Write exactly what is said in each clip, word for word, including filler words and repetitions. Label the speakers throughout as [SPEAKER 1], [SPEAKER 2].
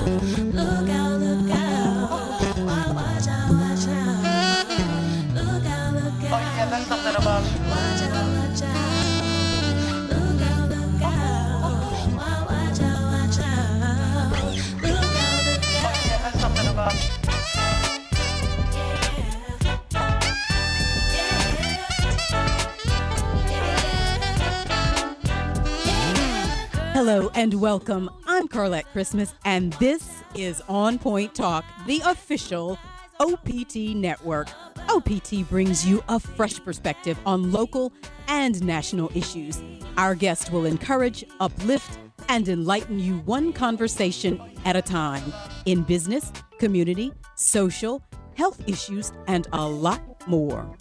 [SPEAKER 1] Look out, look out. Wa- Watch out, watch out. Look out, look out.
[SPEAKER 2] Oh yeah, that's something about you.
[SPEAKER 1] Watch out, watch out. Look out, look out. Wa- Watch out, watch out. Look out, look
[SPEAKER 2] Oh
[SPEAKER 1] out.
[SPEAKER 2] yeah, that's something about you.
[SPEAKER 3] Hello and welcome. I'm Carlette Christmas, and this is On Point Talk, the official O P T network. O P T brings you a fresh perspective on local and national issues. Our guest will encourage, uplift, and enlighten you one conversation at a time in business, community, social, health issues, and a lot more.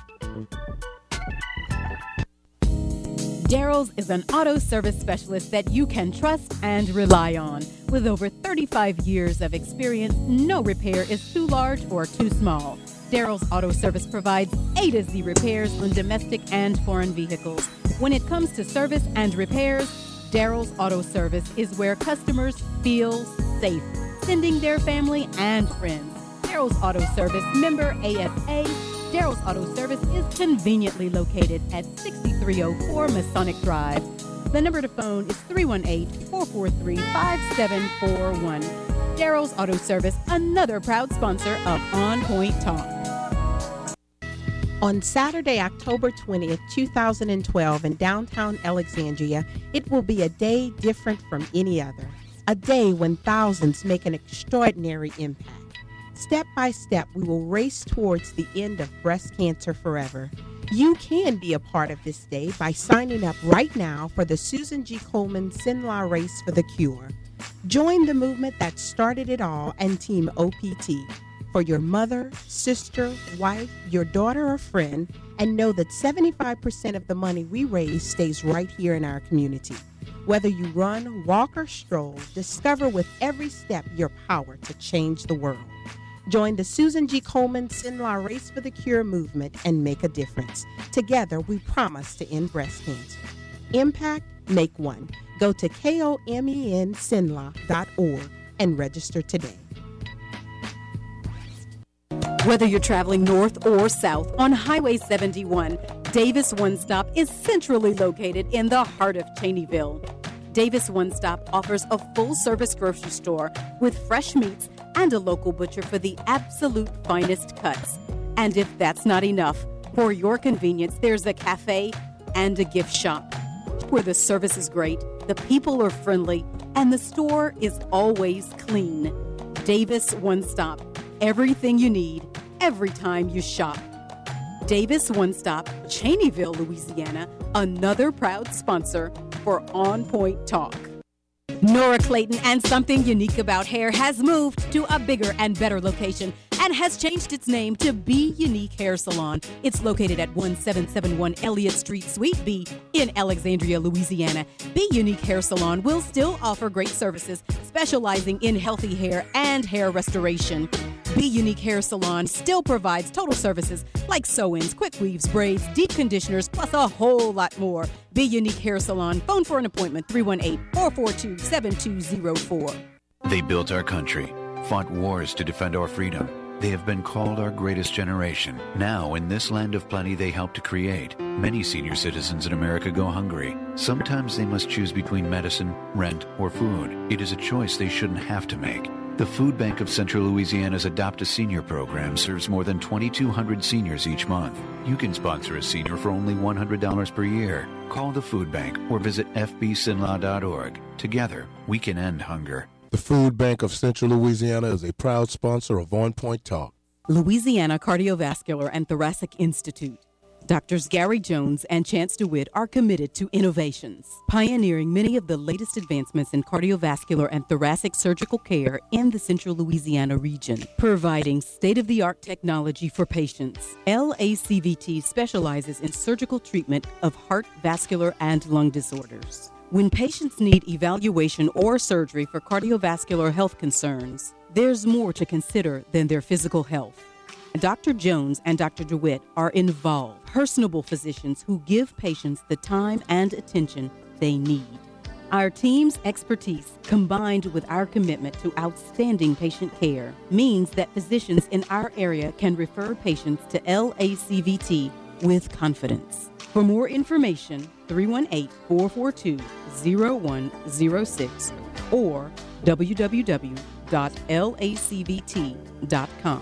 [SPEAKER 3] Daryl's is an auto service specialist that you can trust and rely on. With over thirty-five years of experience, no repair is too large or too small. Daryl's Auto Service provides A to Z repairs on domestic and foreign vehicles. When it comes to service and repairs, Daryl's Auto Service is where customers feel safe, sending their family and friends. Daryl's Auto Service, member A S A. Daryl's Auto Service is conveniently located at sixty-three oh four Masonic Drive. The number to phone is three one eight, four four three, five seven four one. Daryl's Auto Service, another proud sponsor of On Point Talk.
[SPEAKER 4] On Saturday, October twentieth, twenty twelve, in downtown Alexandria, it will be a day different from any other. A day when thousands make an extraordinary impact. Step by step, we will race towards the end of breast cancer forever. You can be a part of this day by signing up right now for the Susan G. Komen Sinla Race for the Cure. Join the movement that started it all and Team O P T for your mother, sister, wife, your daughter, or friend, and know that seventy-five percent of the money we raise stays right here in our community. Whether you run, walk, or stroll, discover with every step your power to change the world. Join the Susan G. Komen Sinla Race for the Cure movement and make a difference. Together, we promise to end breast cancer. Impact, make one. Go to komen sinla dot org and register today.
[SPEAKER 3] Whether you're traveling north or south on Highway seventy-one, Davis One Stop is centrally located in the heart of Cheneyville. Davis One Stop offers a full-service grocery store with fresh meats and a local butcher for the absolute finest cuts. And if that's not enough, for your convenience, there's a cafe and a gift shop where the service is great, the people are friendly, and the store is always clean. Davis One Stop. Everything you need, every time you shop. Davis One Stop, Cheneyville, Louisiana, another proud sponsor for On Point Talk. Nora Clayton and Something Unique About Hair has moved to a bigger and better location and has changed its name to Be Unique Hair Salon. It's located at seventeen seventy-one Elliott Street, Suite B in Alexandria, Louisiana. Be Unique Hair Salon will still offer great services, specializing in healthy hair and hair restoration. Be Unique Hair Salon still provides total services like sew-ins, quick weaves, braids, deep conditioners, plus a whole lot more. Be Unique Hair Salon. Phone for an appointment, three one eight, four four two, seven two zero four.
[SPEAKER 5] They built our country, fought wars to defend our freedom. They have been called our greatest generation. Now, in this land of plenty they helped to create, many senior citizens in America go hungry. Sometimes they must choose between medicine, rent, or food. It is a choice they shouldn't have to make. The Food Bank of Central Louisiana's Adopt a Senior program serves more than twenty-two hundred seniors each month. You can sponsor a senior for only one hundred dollars per year. Call the Food Bank or visit f b sinla dot org. Together, we can end hunger.
[SPEAKER 6] The Food Bank of Central Louisiana is a proud sponsor of On Point Talk.
[SPEAKER 3] Louisiana Cardiovascular and Thoracic Institute. Doctors Gary Jones and Chance DeWitt are committed to innovations, pioneering many of the latest advancements in cardiovascular and thoracic surgical care in the Central Louisiana region, providing state-of-the-art technology for patients. L A C V T specializes in surgical treatment of heart, vascular, and lung disorders. When patients need evaluation or surgery for cardiovascular health concerns, there's more to consider than their physical health. Doctor Jones and Doctor DeWitt are involved, personable physicians who give patients the time and attention they need. Our team's expertise, combined with our commitment to outstanding patient care, means that physicians in our area can refer patients to L A C V T with confidence. For more information, three one eight, four four two, zero one zero six or w w w dot l a c v t dot com.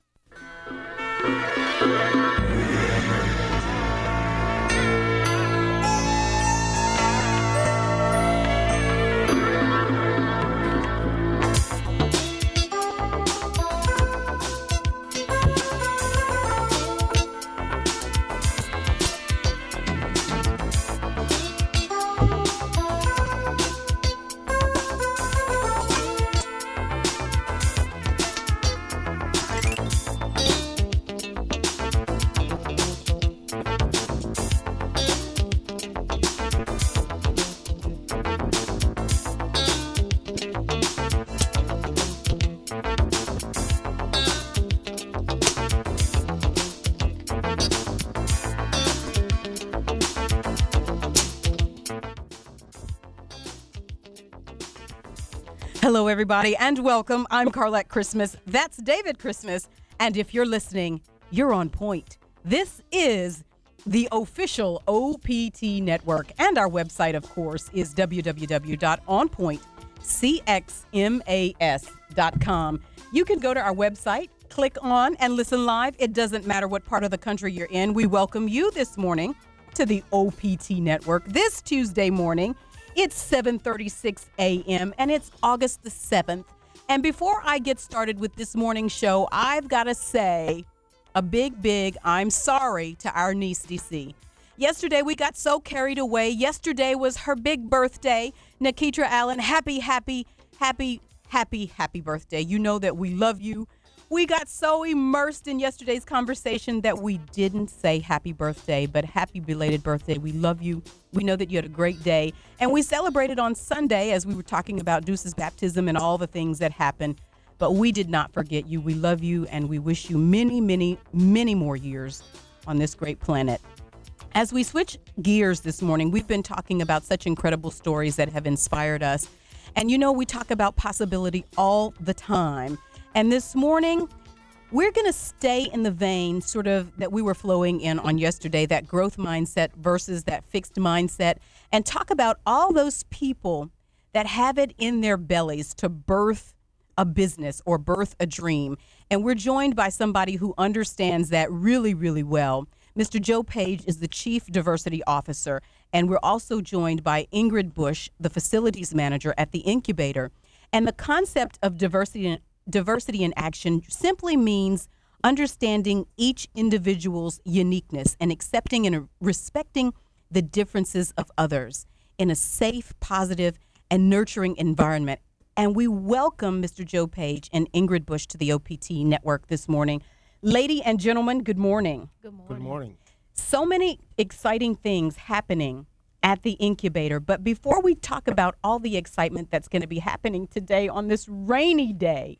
[SPEAKER 3] Hello, everybody, and welcome. I'm Carlette Christmas. That's David Christmas. And if you're listening, you're on point. This is the official O P T network. And our website, of course, is w w w dot on point c x m a s dot com. You can go to our website, click on, and listen live. It doesn't matter what part of the country you're in. We welcome you this morning to the O P T network this Tuesday morning. It's seven thirty-six a.m. and it's August the seventh. And before I get started with this morning's show, I've got to say a big, big I'm sorry to our niece, D C. Yesterday, we got so carried away. Yesterday was her big birthday. Nikitra Allen, happy, happy, happy, happy, happy birthday. You know that we love you. We got so immersed in yesterday's conversation that we didn't say happy birthday, but happy belated birthday. We love you. We know that you had a great day. And we celebrated on Sunday as we were talking about Deuce's baptism and all the things that happened. But we did not forget you. We love you, and we wish you many, many, many more years on this great planet. As we switch gears this morning, we've been talking about such incredible stories that have inspired us. And you know, we talk about possibility all the time. And this morning, we're going to stay in the vein sort of that we were flowing in on yesterday, that growth mindset versus that fixed mindset, and talk about all those people that have it in their bellies to birth a business or birth a dream. And we're joined by somebody who understands that really, really well. Mister Joe Page is the Chief Diversity Officer, and we're also joined by Ingrid Bush, the Facilities Manager at the Incubator. And the concept of diversity Diversity in action simply means understanding each individual's uniqueness and accepting and respecting the differences of others in a safe, positive, and nurturing environment. And we welcome Mister Joe Page and Ingrid Bush to the O P T network this morning. Lady and gentlemen, good morning.
[SPEAKER 1] Good morning.
[SPEAKER 6] Good morning.
[SPEAKER 3] So many exciting things happening at the Incubator. But before we talk about all the excitement that's going to be happening today on this rainy day,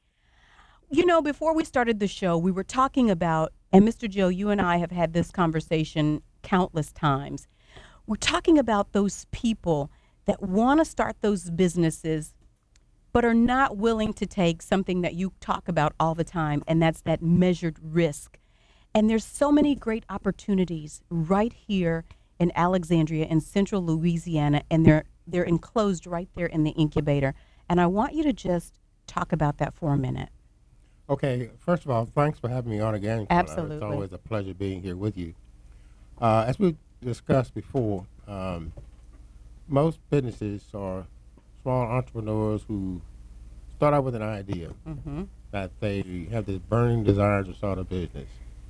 [SPEAKER 3] you know, before we started the show, we were talking about, and Mister Joe, you and I have had this conversation countless times. We're talking about those people that want to start those businesses, but are not willing to take something that you talk about all the time, and that's that measured risk. And there's so many great opportunities right here in Alexandria in central Louisiana, and they're they're enclosed right there in the Incubator. And I want you to just talk about that for a minute.
[SPEAKER 7] Okay, first of all, thanks for having me on again. Carla.
[SPEAKER 3] Absolutely.
[SPEAKER 7] It's always a pleasure being here with you. Uh, as we discussed before, um, most businesses are small entrepreneurs who start out with an idea
[SPEAKER 3] Mm-hmm.
[SPEAKER 7] that they have this burning desire to start a business.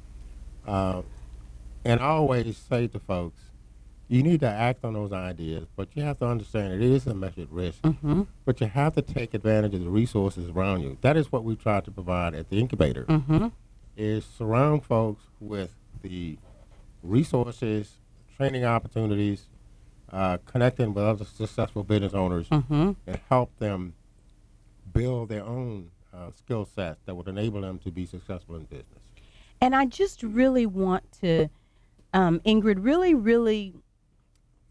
[SPEAKER 7] Uh, and I always say to folks, you need to act on those ideas, but you have to understand it is a measured risk.
[SPEAKER 3] Mm-hmm.
[SPEAKER 7] But you have to take advantage of the resources around you. That is what we try to provide at the Incubator,
[SPEAKER 3] Mm-hmm.
[SPEAKER 7] is surround folks with the resources, training opportunities, uh, connecting with other successful business owners,
[SPEAKER 3] Mm-hmm.
[SPEAKER 7] and help them build their own uh, skill set that would enable them to be successful in business.
[SPEAKER 3] And I just really want to, um, Ingrid, really, really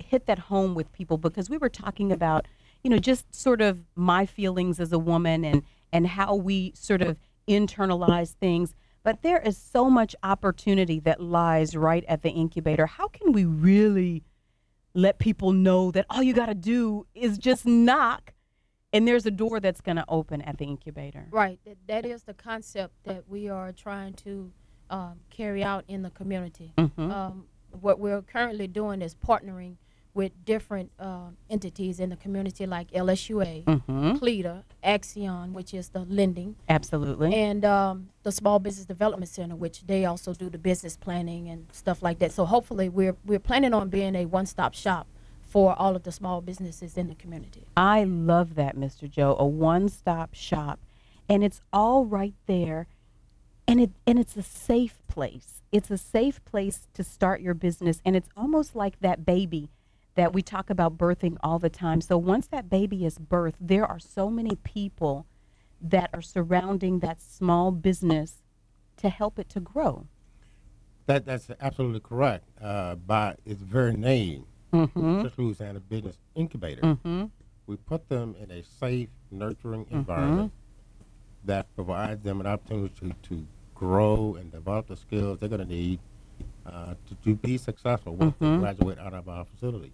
[SPEAKER 3] hit that home with people because we were talking about, you know, just sort of my feelings as a woman and and how we sort of internalize things. But there is so much opportunity that lies right at the incubator. How can we really let people know that all you got to do is just knock and there's a door that's going to open at the incubator?
[SPEAKER 8] Right. That, that is the concept that we are trying to um, carry out in the community.
[SPEAKER 3] Mhm.
[SPEAKER 8] Um, what we're currently doing is partnering with different uh, entities in the community like L S U A,
[SPEAKER 3] Mhm.
[SPEAKER 8] CLEDA, Axion, which is the lending,
[SPEAKER 3] Absolutely.
[SPEAKER 8] and um, the Small Business Development Center, which they also do the business planning and stuff like that. So hopefully we're we're planning on being a one-stop shop for all of the small businesses in the community.
[SPEAKER 3] I love that, Mister Joe, a one-stop shop. And it's all right there. And it and it's a safe place. It's a safe place to start your business. And it's almost like that baby that we talk about birthing all the time. So once that baby is birthed, there are so many people that are surrounding that small business to help it to grow.
[SPEAKER 7] That that's absolutely correct. Uh, by its very name,
[SPEAKER 3] Mm-hmm.
[SPEAKER 7] Central Louisiana Business Incubator,
[SPEAKER 3] Mm-hmm.
[SPEAKER 7] we put them in a safe, nurturing environment that provides them an opportunity to, to grow and develop the skills they're going to need uh, to, to be successful once they graduate out of our facility.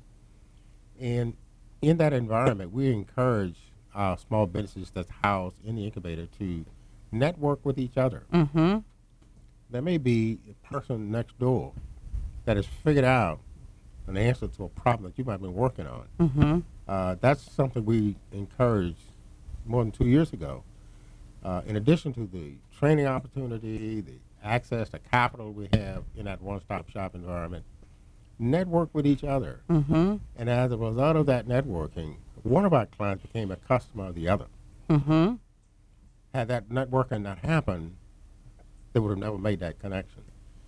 [SPEAKER 7] And in that environment, we encourage our small businesses that's housed in the incubator to network with each other.
[SPEAKER 3] Mm-hmm.
[SPEAKER 7] There may be a person next door that has figured out an answer to a problem that you might have been working on.
[SPEAKER 3] Mm-hmm.
[SPEAKER 7] Uh, that's something we encouraged more than two years ago. Uh, in addition to the training opportunity, the access to capital we have in that one-stop shop environment, network with each other.
[SPEAKER 3] Mm-hmm.
[SPEAKER 7] And as a result of that networking, one of our clients became a customer of the other.
[SPEAKER 3] Mm-hmm.
[SPEAKER 7] Had that networking not happened, they would have never made that connection.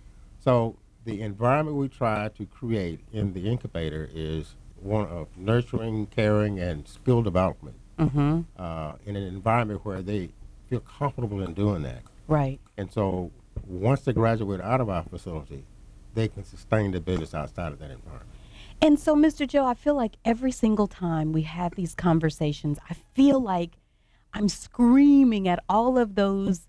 [SPEAKER 7] So the environment we try to create in the incubator is one of nurturing, caring, and skill development
[SPEAKER 3] Mm-hmm.
[SPEAKER 7] uh, in an environment where they feel comfortable in doing that.
[SPEAKER 3] Right.
[SPEAKER 7] And so once they graduate out of our facility, they can sustain their business outside of that environment.
[SPEAKER 3] And so, Mister Joe, I feel like every single time we have these conversations, I feel like I'm screaming at all of those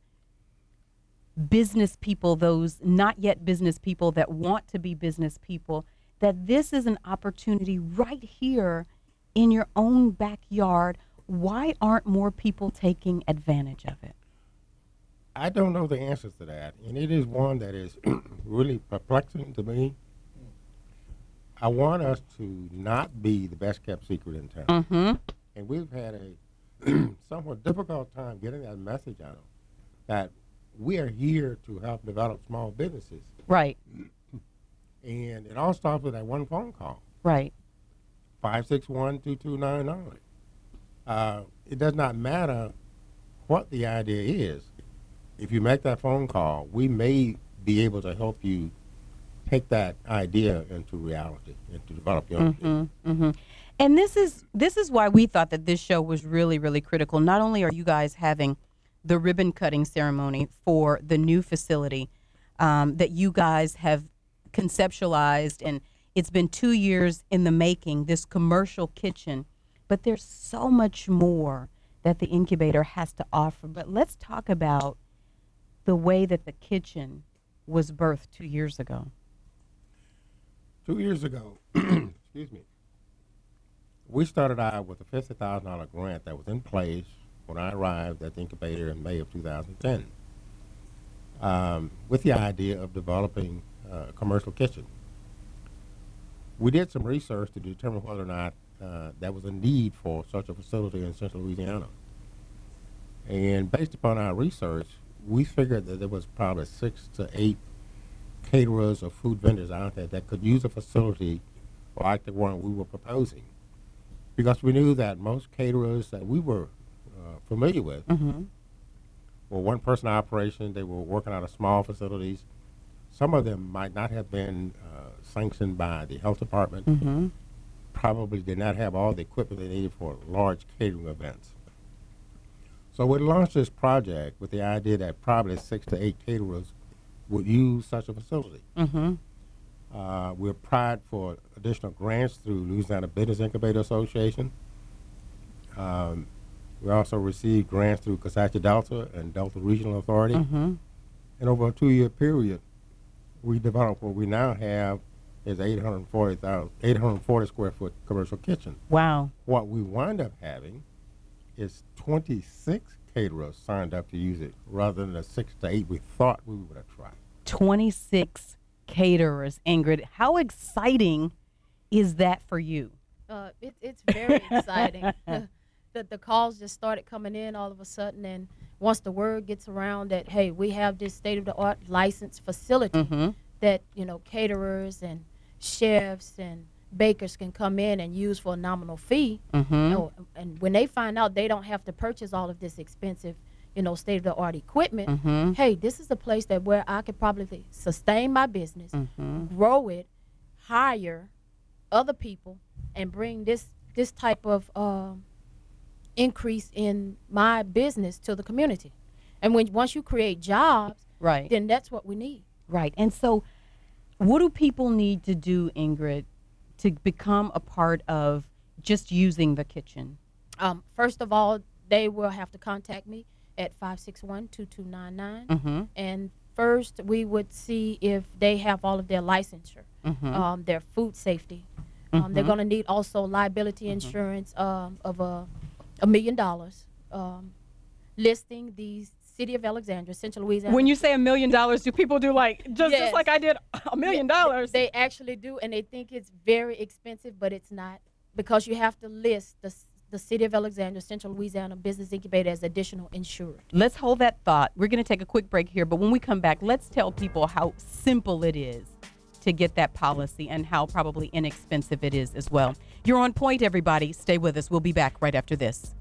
[SPEAKER 3] business people, those not yet business people that want to be business people, that this is an opportunity right here in your own backyard. Why aren't more people taking advantage of it?
[SPEAKER 7] I don't know the answers to that, and it is one that is really perplexing to me. I want us to not be the best kept secret in town.
[SPEAKER 3] Mm-hmm.
[SPEAKER 7] And we've had a somewhat difficult time getting that message out that we are here to help develop small businesses.
[SPEAKER 3] Right.
[SPEAKER 7] And it all starts with that one phone call,
[SPEAKER 3] Right.
[SPEAKER 7] five six one, two two nine nine. Uh, it does not matter what the idea is. If you make that phone call, we may be able to help you take that idea into reality and to develop your own business.
[SPEAKER 3] Mm-hmm. Mm-hmm. And this is this is why we thought that this show was really, really critical. Not only are you guys having the ribbon cutting ceremony for the new facility um, that you guys have conceptualized, and it's been two years in the making, this commercial kitchen, but there's so much more that the incubator has to offer. But let's talk about the way that the kitchen was birthed two years ago.
[SPEAKER 7] Two years ago, excuse me, we started out with a fifty thousand dollars grant that was in place when I arrived at the incubator in May of two thousand ten, um, with the idea of developing uh, a commercial kitchen. We did some research to determine whether or not uh, there was a need for such a facility in Central Louisiana. And based upon our research, we figured that there was probably six to eight caterers or food vendors out there that could use a facility like the one we were proposing. Because we knew that most caterers that we were uh, familiar with
[SPEAKER 3] Mm-hmm.
[SPEAKER 7] were one-person operation. They were working out of small facilities. Some of them might not have been uh, sanctioned by the health department,
[SPEAKER 3] Mm-hmm.
[SPEAKER 7] probably did not have all the equipment they needed for large catering events. So we launched this project with the idea that probably six to eight caterers would use such a facility.
[SPEAKER 3] Mm-hmm.
[SPEAKER 7] Uh, we're applied for additional grants through Louisiana Business Incubator Association. Um, we also received grants through Coxsackie Delta and Delta Regional Authority.
[SPEAKER 4] Mm-hmm.
[SPEAKER 7] And over a two-year period, we developed what we now have is eight hundred forty thousand, eight hundred forty square foot commercial kitchen.
[SPEAKER 4] Wow.
[SPEAKER 7] What we wind up having is twenty-six caterers signed up to use it rather than the six to eight we thought we would have tried.
[SPEAKER 4] twenty-six caterers, Ingrid. How exciting is that for you?
[SPEAKER 8] Uh, it, it's very exciting. The, the calls just started coming in all of a sudden, and once the word gets around that, hey, we have this state-of-the-art licensed facility
[SPEAKER 4] Mm-hmm.
[SPEAKER 8] that, you know, caterers and chefs and bakers can come in and use for a nominal fee.
[SPEAKER 4] Mm-hmm.
[SPEAKER 8] You know, and when they find out they don't have to purchase all of this expensive, you know, state-of-the-art equipment,
[SPEAKER 4] Mm-hmm.
[SPEAKER 8] hey, this is a place that where I could probably sustain my business,
[SPEAKER 4] Mm-hmm.
[SPEAKER 8] grow it, hire other people, and bring this this type of um, increase in my business to the community. And when once you create jobs,
[SPEAKER 4] Right.
[SPEAKER 8] then that's what we need.
[SPEAKER 4] Right. And so what do people need to do, Ingrid, to become a part of just using the kitchen?
[SPEAKER 8] Um, first of all, they will have to contact me at five six one, two two nine nine.
[SPEAKER 4] Mm-hmm.
[SPEAKER 8] And first, we would see if they have all of their licensure,
[SPEAKER 4] Mm-hmm.
[SPEAKER 8] um, their food safety. Um, They're
[SPEAKER 4] Mhm.
[SPEAKER 8] going to need also liability insurance um, of a, a million dollars, um, listing the city of Alexandria, Central Louisiana.
[SPEAKER 4] When you say a million dollars, do people do like, just,
[SPEAKER 8] Yes.
[SPEAKER 4] just like I did, a million dollars?
[SPEAKER 8] They actually do, and they think it's very expensive, but it's not, because you have to list the, s- the city of Alexandria, Central Louisiana Business Incubator as additional insured.
[SPEAKER 4] Let's hold that thought. We're going to take a quick break here, but when we come back, let's tell people how simple it is to get that policy and how probably inexpensive it is as well. You're on point, everybody. Stay with us. We'll be back right after this.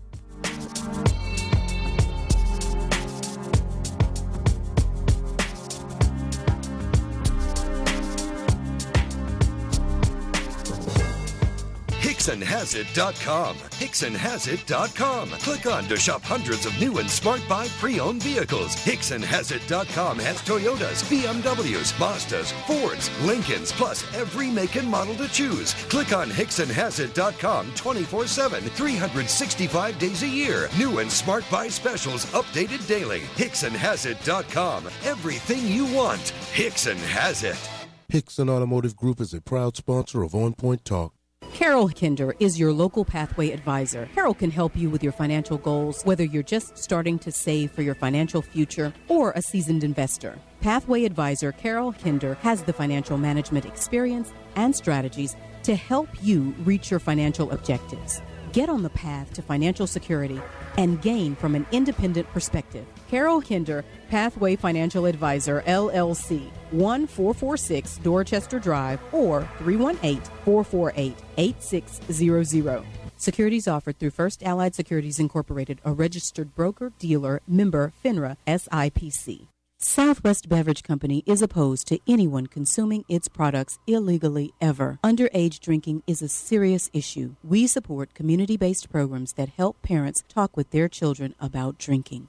[SPEAKER 9] Hickson Has It dot com. Hickson Has It dot com. Click on to shop hundreds of new and smart buy pre-owned vehicles. Hickson Has It dot com has Toyotas, B M Ws, Mazdas, Fords, Lincolns, plus every make and model to choose. Click on Hickson Has It dot com twenty-four seven, three hundred sixty-five days a year. New and smart buy specials updated daily. Hickson Has It dot com. Everything you want. Hickson has it.
[SPEAKER 6] Hickson Automotive Group is a proud sponsor of On Point Talk.
[SPEAKER 3] Carol Kinder is your local pathway advisor. Carol can help you with your financial goals, whether you're just starting to save for your financial future or a seasoned investor. Pathway advisor Carol Kinder has the financial management experience and strategies to help you reach your financial objectives. Get on the path to financial security and gain from an independent perspective. Carol Kinder, Pathway Financial Advisor, L L C, one four four six Dorchester Drive or three one eight, four four eight, eight six zero zero. Securities offered through First Allied Securities Incorporated, a registered broker, dealer, member, FINRA, S I P C. Southwest Beverage Company is opposed to anyone consuming its products illegally ever. Underage drinking is a serious issue. We support community-based programs that help parents talk with their children about drinking.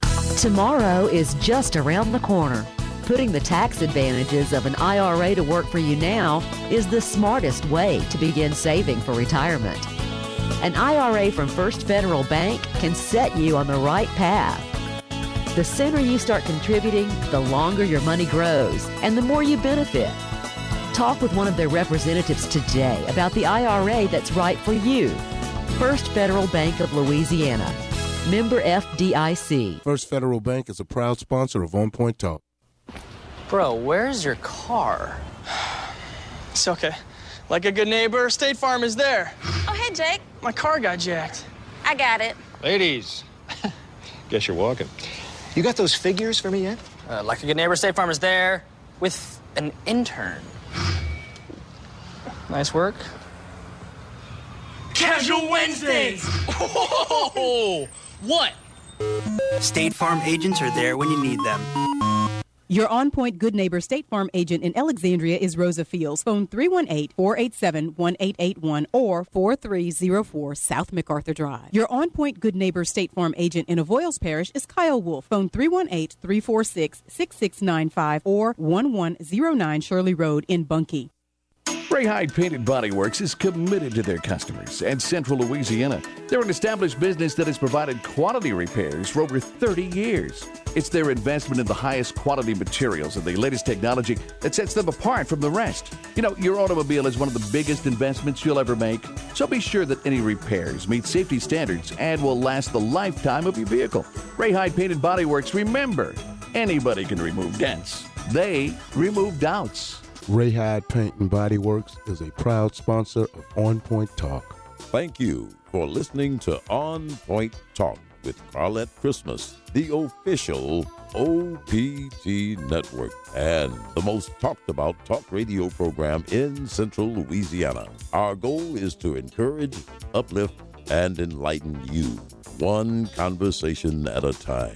[SPEAKER 10] Tomorrow is just around the corner. Putting the tax advantages of an I R A to work for you now is the smartest way to begin saving for retirement. An I R A from First Federal Bank can set you on the right path. The sooner you start contributing, the longer your money grows and the more you benefit. Talk with one of their representatives today about the I R A that's right for you. First Federal Bank of Louisiana. Member F D I C.
[SPEAKER 6] First Federal Bank is a proud sponsor of On Point Talk.
[SPEAKER 2] Bro, where's your car? It's okay. Like a good neighbor, State Farm is there.
[SPEAKER 1] Oh, hey, Jake.
[SPEAKER 2] My car got jacked.
[SPEAKER 1] I got it.
[SPEAKER 11] Ladies, guess you're walking. You got those figures for me yet?
[SPEAKER 2] Uh, like a good neighbor, State Farm is there with an intern. Nice work. Casual Wednesdays! Whoa! What?
[SPEAKER 12] State Farm agents are there when you need them.
[SPEAKER 3] Your On Point Good Neighbor State Farm agent in Alexandria is Rosa Fields. Phone three one eight, four eight seven, one eight eight one or four three zero four South MacArthur Drive. Your On Point Good Neighbor State Farm agent in Avoyles Parish is Kyle Wolf. Phone three one eight, three four six, six six nine five or one one zero nine Shirley Road in Bunkie.
[SPEAKER 12] Ray Hyde Painted Body Works is committed to their customers and Central Louisiana. They're an established business that has provided quality repairs for over thirty years. It's their investment in the highest quality materials and the latest technology that sets them apart from the rest. You know, your automobile is one of the biggest investments you'll ever make, so be sure that any repairs meet safety standards and will last the lifetime of your vehicle. Ray Hyde Painted Body Works, remember, anybody can remove dents. They remove doubts.
[SPEAKER 6] Ray Hyde Paint and Body Works is a proud sponsor of On Point Talk.
[SPEAKER 13] Thank you for listening to On Point Talk with Carlette Christmas, the official O P T network and the most talked about talk radio program in Central Louisiana. Our goal is to encourage, uplift, and enlighten you, one conversation at a time.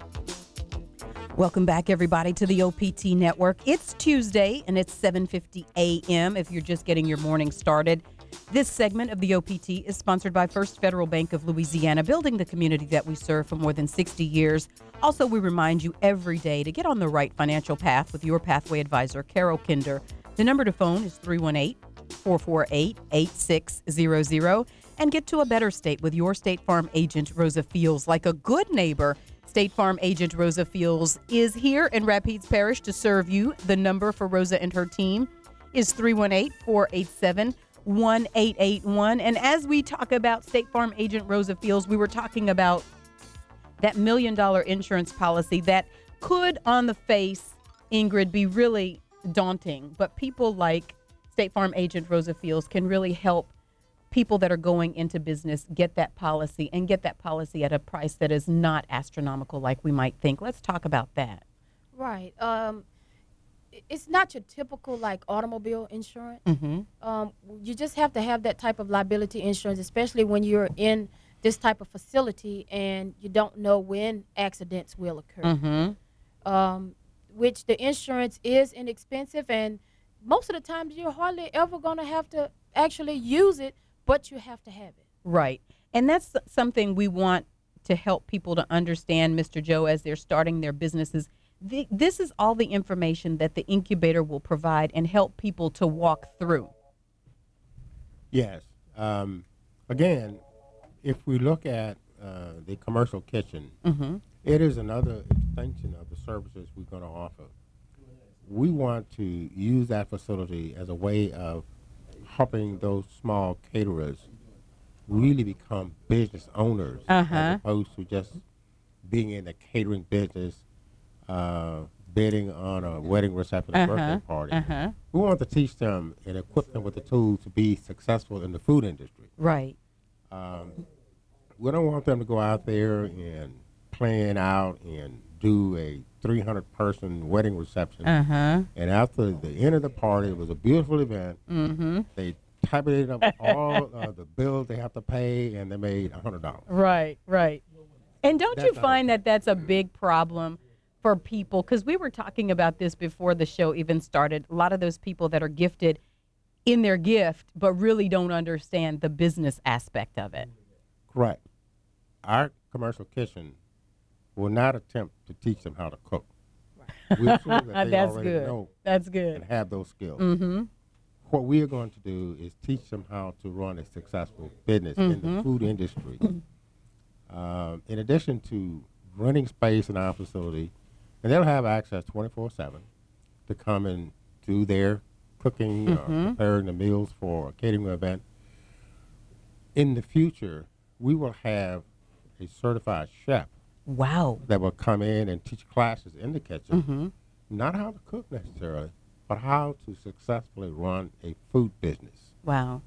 [SPEAKER 3] Welcome back, everybody, to the O P T Network. It's Tuesday, and it's seven fifty a.m. if you're just getting your morning started. This segment of the O P T is sponsored by First Federal Bank of Louisiana, building the community that we serve for more than sixty years. Also, we remind you every day to get on the right financial path with your Pathway Advisor, Carol Kinder. The number to phone is three one eight, four four eight, eight six zero zero. And get to a better state with your State Farm agent, Rosa Fields. Like a good neighbor, State Farm agent Rosa Fields is here in Rapides Parish to serve you. The number for Rosa and her team is three one eight, four eight seven, one eight eight one. And as we talk about State Farm agent Rosa Fields, we were talking about that million dollar insurance policy that could, on the face, Ingrid, be really daunting. But people like State Farm agent Rosa Fields can really help people that are going into business get that policy and get that policy at a price that is not astronomical like we might think. Let's talk about that.
[SPEAKER 8] Right. Um, it's not your typical like automobile insurance.
[SPEAKER 3] Mm-hmm.
[SPEAKER 8] Um, you just have to have that type of liability insurance, especially when you're in this type of facility and you don't know when accidents will occur.
[SPEAKER 3] Mm-hmm.
[SPEAKER 8] Um, which the insurance is inexpensive, and most of the time you're hardly ever going to have to actually use it, but you have to have it.
[SPEAKER 3] Right. And that's something we want to help people to understand, Mister Joe, as they're starting their businesses. The, this is all the information that the incubator will provide and help people to walk through.
[SPEAKER 7] Yes. Um, again, if we look at uh, the commercial kitchen,
[SPEAKER 3] Mm-hmm.
[SPEAKER 7] it is another extension of the services we're going to offer. We want to use that facility as a way of helping those small caterers really become business owners,
[SPEAKER 3] Uh-huh.
[SPEAKER 7] as opposed to just being in the catering business, uh, bidding on a wedding reception, a
[SPEAKER 3] Uh-huh.
[SPEAKER 7] birthday party.
[SPEAKER 3] Uh-huh.
[SPEAKER 7] We want to teach them and equip them with the tools to be successful in the food industry.
[SPEAKER 3] Right.
[SPEAKER 7] Um, we don't want them to go out there and plan out and do a three hundred person wedding reception.
[SPEAKER 3] Uh-huh.
[SPEAKER 7] And after the end of the party, it was a beautiful event.
[SPEAKER 3] Mm-hmm.
[SPEAKER 7] They tabulated up all uh, the bills they have to pay, and they made one hundred dollars.
[SPEAKER 3] Right, right. And don't
[SPEAKER 7] That's
[SPEAKER 3] you
[SPEAKER 7] not
[SPEAKER 3] find that that's a big problem for people? Because we were talking about this before the show even started. A lot of those people that are gifted in their gift, but really don't understand the business aspect of it.
[SPEAKER 7] Correct. Our commercial kitchen will not attempt to teach them how to cook. We assume that they
[SPEAKER 3] That's
[SPEAKER 7] already
[SPEAKER 3] good.
[SPEAKER 7] know
[SPEAKER 3] That's good.
[SPEAKER 7] and have those skills.
[SPEAKER 3] Mm-hmm.
[SPEAKER 7] What we are going to do is teach them how to run a successful business in
[SPEAKER 3] Mhm.
[SPEAKER 7] the food industry. um, in addition to renting space in our facility, and they'll have access twenty-four seven to come and do their cooking or
[SPEAKER 3] Mhm.
[SPEAKER 7] preparing the meals for a catering event. In the future, we will have a certified chef
[SPEAKER 3] Wow.
[SPEAKER 7] that will come in and teach classes in the kitchen,
[SPEAKER 3] Mm-hmm.
[SPEAKER 7] not how to cook necessarily, but how to successfully run a food business.
[SPEAKER 3] Wow.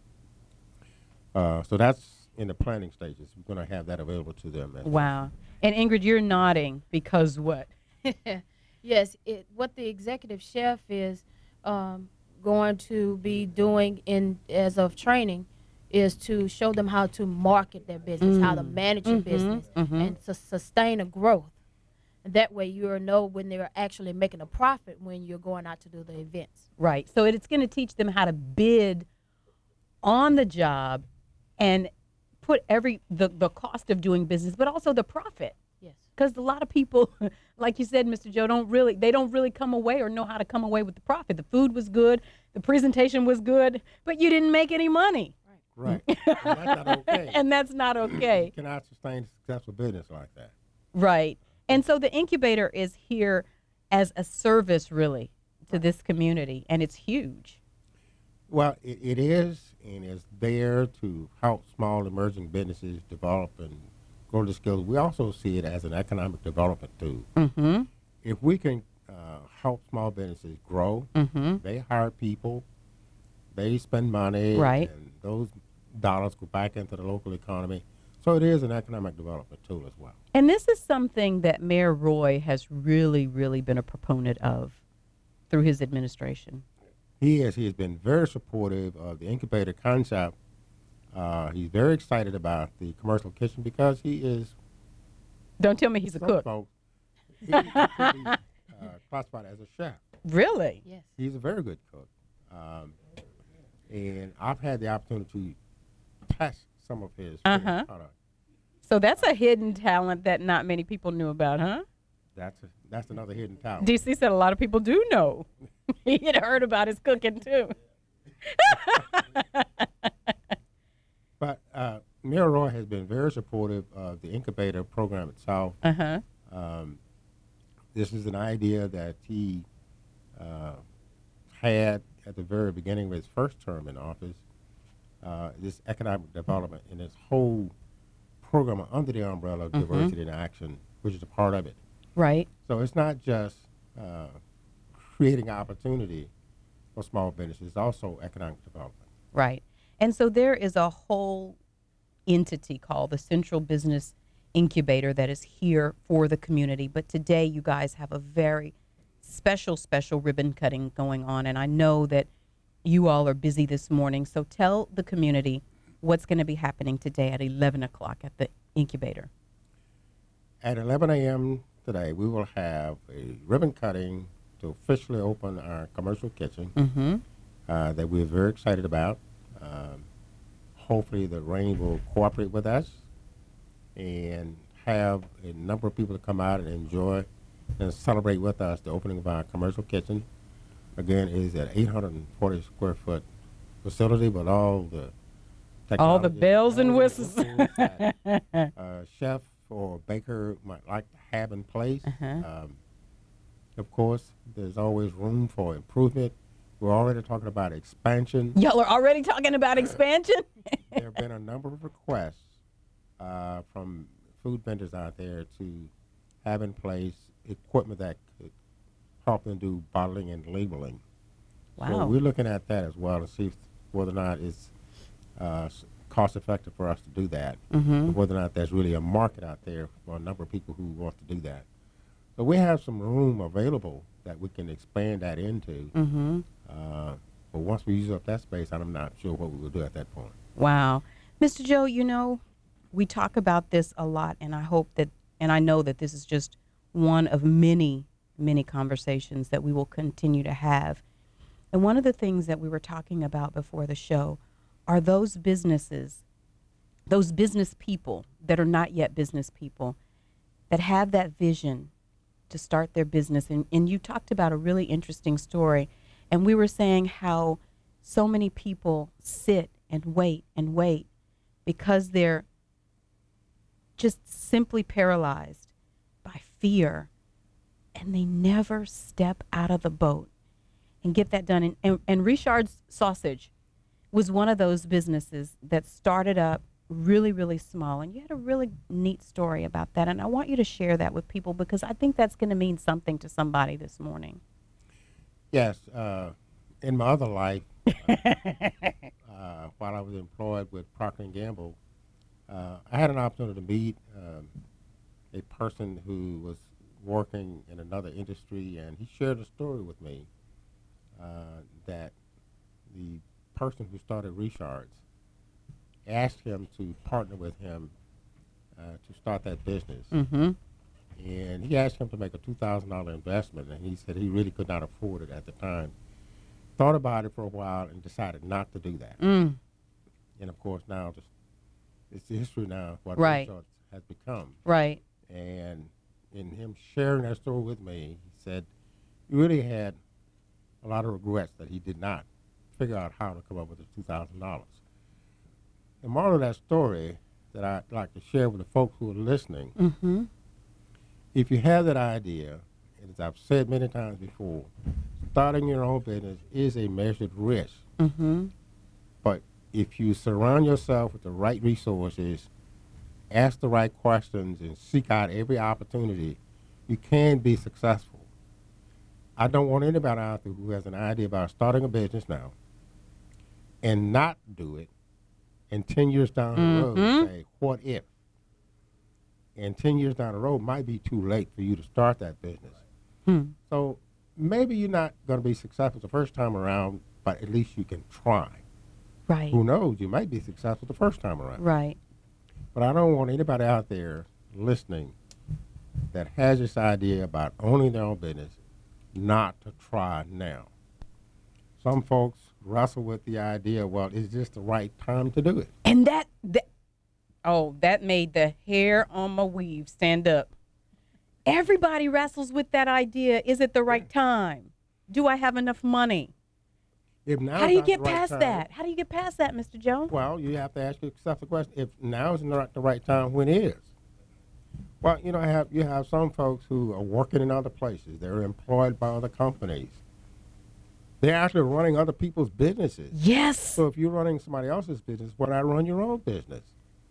[SPEAKER 7] Uh, so that's in the planning stages. We're going to have that available to them. as well.
[SPEAKER 3] Wow. And Ingrid, you're nodding because what?
[SPEAKER 8] Yes, it, what the executive chef is um, going to be doing in as of training is to show them how to market their business, how to
[SPEAKER 3] Mm.
[SPEAKER 8] manage a
[SPEAKER 3] Mhm,
[SPEAKER 8] business,
[SPEAKER 3] mhm.
[SPEAKER 8] and to sustain a growth. That way you'll know when they're actually making a profit when you're going out to do the events.
[SPEAKER 3] Right. So it's going to teach them how to bid on the job and put every the, the cost of doing business, but also the profit.
[SPEAKER 8] Yes.
[SPEAKER 3] Because a lot of people, like you said, Mister Joe, don't really they don't really come away or know how to come away with the profit. The food was good, the presentation was good, but you didn't make any money.
[SPEAKER 7] Right. And that's not okay.
[SPEAKER 3] And that's not okay.
[SPEAKER 7] You cannot sustain a successful business like that.
[SPEAKER 3] Right. And so the incubator is here as a service, really, to this community, and it's huge.
[SPEAKER 7] Well, it, it is, and it's there to help small emerging businesses develop and grow the skills. We also see it as an economic development tool.
[SPEAKER 3] Mm-hmm.
[SPEAKER 7] If we can uh, help small businesses grow,
[SPEAKER 3] mm-hmm.
[SPEAKER 7] they hire people, they spend money,
[SPEAKER 3] right.
[SPEAKER 7] and those dollars go back into the local economy. So it is an economic development tool as well.
[SPEAKER 3] And this is something that Mayor Roy has really, really been a proponent of through his administration.
[SPEAKER 7] He is. He has been very supportive of the incubator concept. Uh, he's very excited about the commercial kitchen because he is.
[SPEAKER 3] Don't tell me he's a cook.
[SPEAKER 7] Folks, he, he could be uh, classified as a chef.
[SPEAKER 3] Really?
[SPEAKER 8] Yes.
[SPEAKER 7] He's a very good cook. Um, and I've had the opportunity to test some of his
[SPEAKER 3] uh-huh.
[SPEAKER 7] products.
[SPEAKER 3] So that's a hidden talent that not many people knew about, huh?
[SPEAKER 7] That's a, that's another hidden talent.
[SPEAKER 3] D C said a lot of people do know. He had heard about his cooking too.
[SPEAKER 7] But uh, Mayor Roy has been very supportive of the incubator program itself.
[SPEAKER 3] Uh-huh.
[SPEAKER 7] Um, this is an idea that he uh, had at the very beginning of his first term in office. Uh, this economic development and this whole program under the umbrella of
[SPEAKER 3] mm-hmm.
[SPEAKER 7] diversity in action, which is a part of it.
[SPEAKER 3] Right.
[SPEAKER 7] So it's not just uh, creating opportunity for small businesses, it's also economic development.
[SPEAKER 3] Right. And so there is a whole entity called the Central Business Incubator that is here for the community. But today you guys have a very special, special ribbon cutting going on. And I know that you all are busy this morning. So tell the community what's going to be happening today at eleven o'clock at the incubator.
[SPEAKER 7] At eleven a.m. today, we will have a ribbon cutting to officially open our commercial kitchen
[SPEAKER 3] mm-hmm.
[SPEAKER 7] uh, that we're very excited about. Um, hopefully the rain will cooperate with us and have a number of people to come out and enjoy and celebrate with us the opening of our commercial kitchen. Again, it is an eight hundred forty square foot facility with all the
[SPEAKER 3] all the bells and whistles
[SPEAKER 7] that a chef or baker might like to have in place.
[SPEAKER 3] Uh-huh.
[SPEAKER 7] Um, of course, there's always room for improvement. We're already talking about expansion.
[SPEAKER 3] Y'all are already talking about expansion?
[SPEAKER 7] There have been a number of requests uh, from food vendors out there to have in place equipment that could help them do bottling and labeling.
[SPEAKER 3] Wow.
[SPEAKER 7] So we're looking at that as well to see if, whether or not it's uh, cost effective for us to do that,
[SPEAKER 3] mm-hmm.
[SPEAKER 7] and whether or not there's really a market out there for a number of people who want to do that. So we have some room available that we can expand that into.
[SPEAKER 3] Mm-hmm.
[SPEAKER 7] Uh, but once we use up that space, I'm not sure what we will do at that point.
[SPEAKER 3] Wow. Mister Joe, you know, we talk about this a lot, and I hope that, and I know that this is just one of many, many conversations that we will continue to have. And one of the things that we were talking about before the show are those businesses, those business people that are not yet business people, that have that vision to start their business. And, and you talked about a really interesting story, and we were saying how so many people sit and wait and wait because they're just simply paralyzed by fear, and they never step out of the boat and get that done. And, and, and Richard's Sausage was one of those businesses that started up really, really small. And you had a really neat story about that. And I want you to share that with people because I think that's going to mean something to somebody this morning.
[SPEAKER 7] Yes. Uh, in my other life, uh, uh, while I was employed with Procter and Gamble, uh, I had an opportunity to meet um, a person who was working in another industry, and he shared a story with me uh, that the person who started Richard's asked him to partner with him uh, to start that business.
[SPEAKER 3] Mm-hmm.
[SPEAKER 7] And he asked him to make a two thousand dollars investment, and he said he really could not afford it at the time. Thought about it for a while and decided not to do that.
[SPEAKER 4] Mm.
[SPEAKER 7] And, of course, now just, it's the history now of what
[SPEAKER 4] Right.
[SPEAKER 7] Richards has become.
[SPEAKER 4] Right.
[SPEAKER 7] And in him sharing that story with me, he said he really had a lot of regrets that he did not figure out how to come up with the two thousand dollars. The moral of that story that I'd like to share with the folks who are listening,
[SPEAKER 4] Mm-hmm.
[SPEAKER 7] if you have that idea, and as I've said many times before, starting your own business is a measured risk.
[SPEAKER 4] Mm-hmm.
[SPEAKER 7] But if you surround yourself with the right resources, ask the right questions, and seek out every opportunity, you can be successful. I don't want anybody out there who has an idea about starting a business now and not do it, and ten years down the road
[SPEAKER 4] Mhm.
[SPEAKER 7] say, what if? And ten years down the road might be too late for you to start that business.
[SPEAKER 4] Hmm.
[SPEAKER 7] So maybe you're not going to be successful the first time around, but at least you can try.
[SPEAKER 4] Right.
[SPEAKER 7] Who knows? You might be successful the first time around.
[SPEAKER 4] Right.
[SPEAKER 7] But I don't want anybody out there listening that has this idea about owning their own business not to try now. Some folks wrestle with the idea, well, is this the right time to do it?
[SPEAKER 4] And that, that, oh, that made the hair on my weave stand up. Everybody wrestles with that idea. Is it the right time? Do I have enough money?
[SPEAKER 7] If now
[SPEAKER 4] How do
[SPEAKER 7] is
[SPEAKER 4] you
[SPEAKER 7] not the
[SPEAKER 4] get
[SPEAKER 7] right
[SPEAKER 4] past
[SPEAKER 7] time-
[SPEAKER 4] that? How do you get past that, Mister Joe?
[SPEAKER 7] Well, you have to ask yourself the question, if now is not the right time, when is? Well, you know, I have, you have some folks who are working in other places. They're employed by other companies. They're actually running other people's businesses.
[SPEAKER 4] Yes.
[SPEAKER 7] So if you're running somebody else's business, why not run your own business?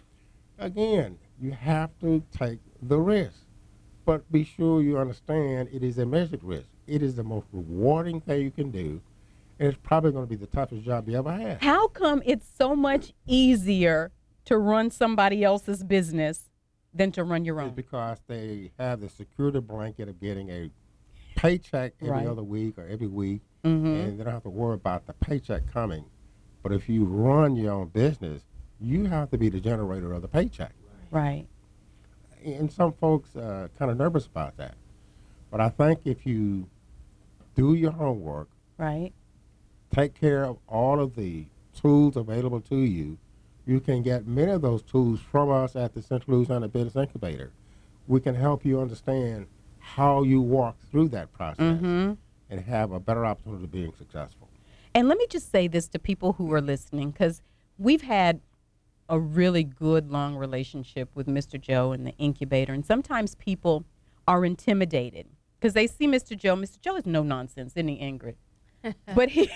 [SPEAKER 7] Again, you have to take the risk. But be sure you understand it is a measured risk. It is the most rewarding thing you can do. And it's probably going to be the toughest job you ever had.
[SPEAKER 4] How come it's so much easier to run somebody else's business than to run your
[SPEAKER 7] It's
[SPEAKER 4] own?
[SPEAKER 7] because they have the security blanket of getting a paycheck every
[SPEAKER 4] Right.
[SPEAKER 7] other week or every week,
[SPEAKER 4] Mhm.
[SPEAKER 7] and they don't have to worry about the paycheck coming. But if you run your own business, you have to be the generator of the paycheck.
[SPEAKER 4] Right.
[SPEAKER 7] And some folks are kind of nervous about that. But I think if you do your homework,
[SPEAKER 4] Right.
[SPEAKER 7] take care of all of the tools available to you, you can get many of those tools from us at the Central Louisiana Business Incubator. We can help you understand how you walk through that process
[SPEAKER 4] Mm-hmm.
[SPEAKER 7] and have a better opportunity of being successful.
[SPEAKER 4] And let me just say this to people who are listening, because we've had a really good, long relationship with Mister Joe and the incubator. And sometimes people are intimidated because they see Mister Joe. Mister Joe is no nonsense, isn't he, Ingrid? But he,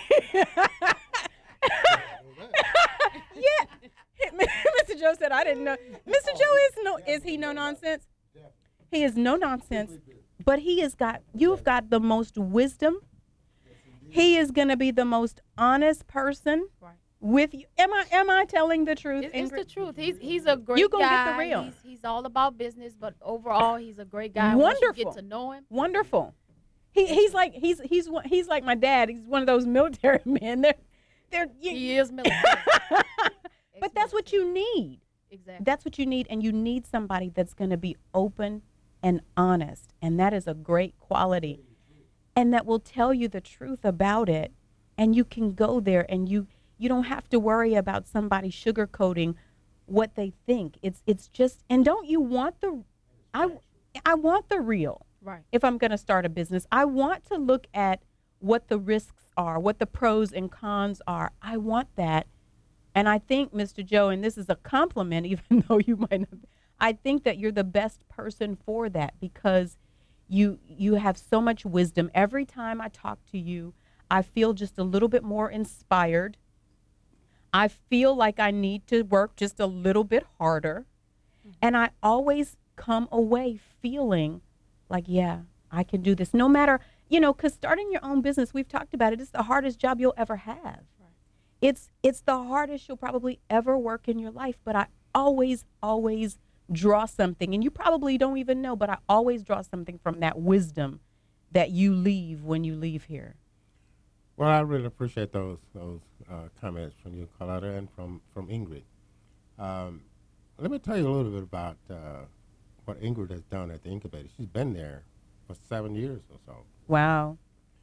[SPEAKER 4] yeah, Mister Joe said, I didn't know. Mister Joe is no, is he no nonsense? He is no nonsense, but he has got, you've got the most wisdom. He is going to be the most honest person with you. Am I, am I telling the truth,
[SPEAKER 8] It's, it's
[SPEAKER 4] Ingrid?
[SPEAKER 8] the truth. He's he's a great
[SPEAKER 4] You gonna
[SPEAKER 8] guy.
[SPEAKER 4] get the real.
[SPEAKER 8] He's, he's all about business, but overall, he's a great guy. Once you
[SPEAKER 4] Wonderful.
[SPEAKER 8] get to know him.
[SPEAKER 4] Wonderful. He he's like he's he's one- he's like my dad. He's one of those military men. They're they're you,
[SPEAKER 8] He is military.
[SPEAKER 4] but that's what you need.
[SPEAKER 8] Exactly.
[SPEAKER 4] That's what you need, and you need somebody that's going to be open and honest, and that is a great quality, and that will tell you the truth about it, and you can go there, and you you don't have to worry about somebody sugarcoating what they think. It's it's just, and don't you want the, I I want the real.
[SPEAKER 8] Right.
[SPEAKER 4] If I'm going to start a business, I want to look at what the risks are, what the pros and cons are. I want that. And I think, Mister Joe, and this is a compliment, even though you might not, I think that you're the best person for that because you you have so much wisdom. Every time I talk to you, I feel just a little bit more inspired. I feel like I need to work just a little bit harder. Mm-hmm. And I always come away feeling like, yeah, I can do this. No matter, you know, because starting your own business, we've talked about it, it's the hardest job you'll ever have. Right. It's it's the hardest you'll probably ever work in your life. But I always, always draw something. And you probably don't even know, but I always draw something from that wisdom that you leave when you leave here.
[SPEAKER 7] Well, I really appreciate those those uh, comments from you, Carlotta, and from, from Ingrid. Um, let me tell you a little bit about uh, what Ingrid has done at the incubator. She's been there for seven years or so.
[SPEAKER 4] Wow.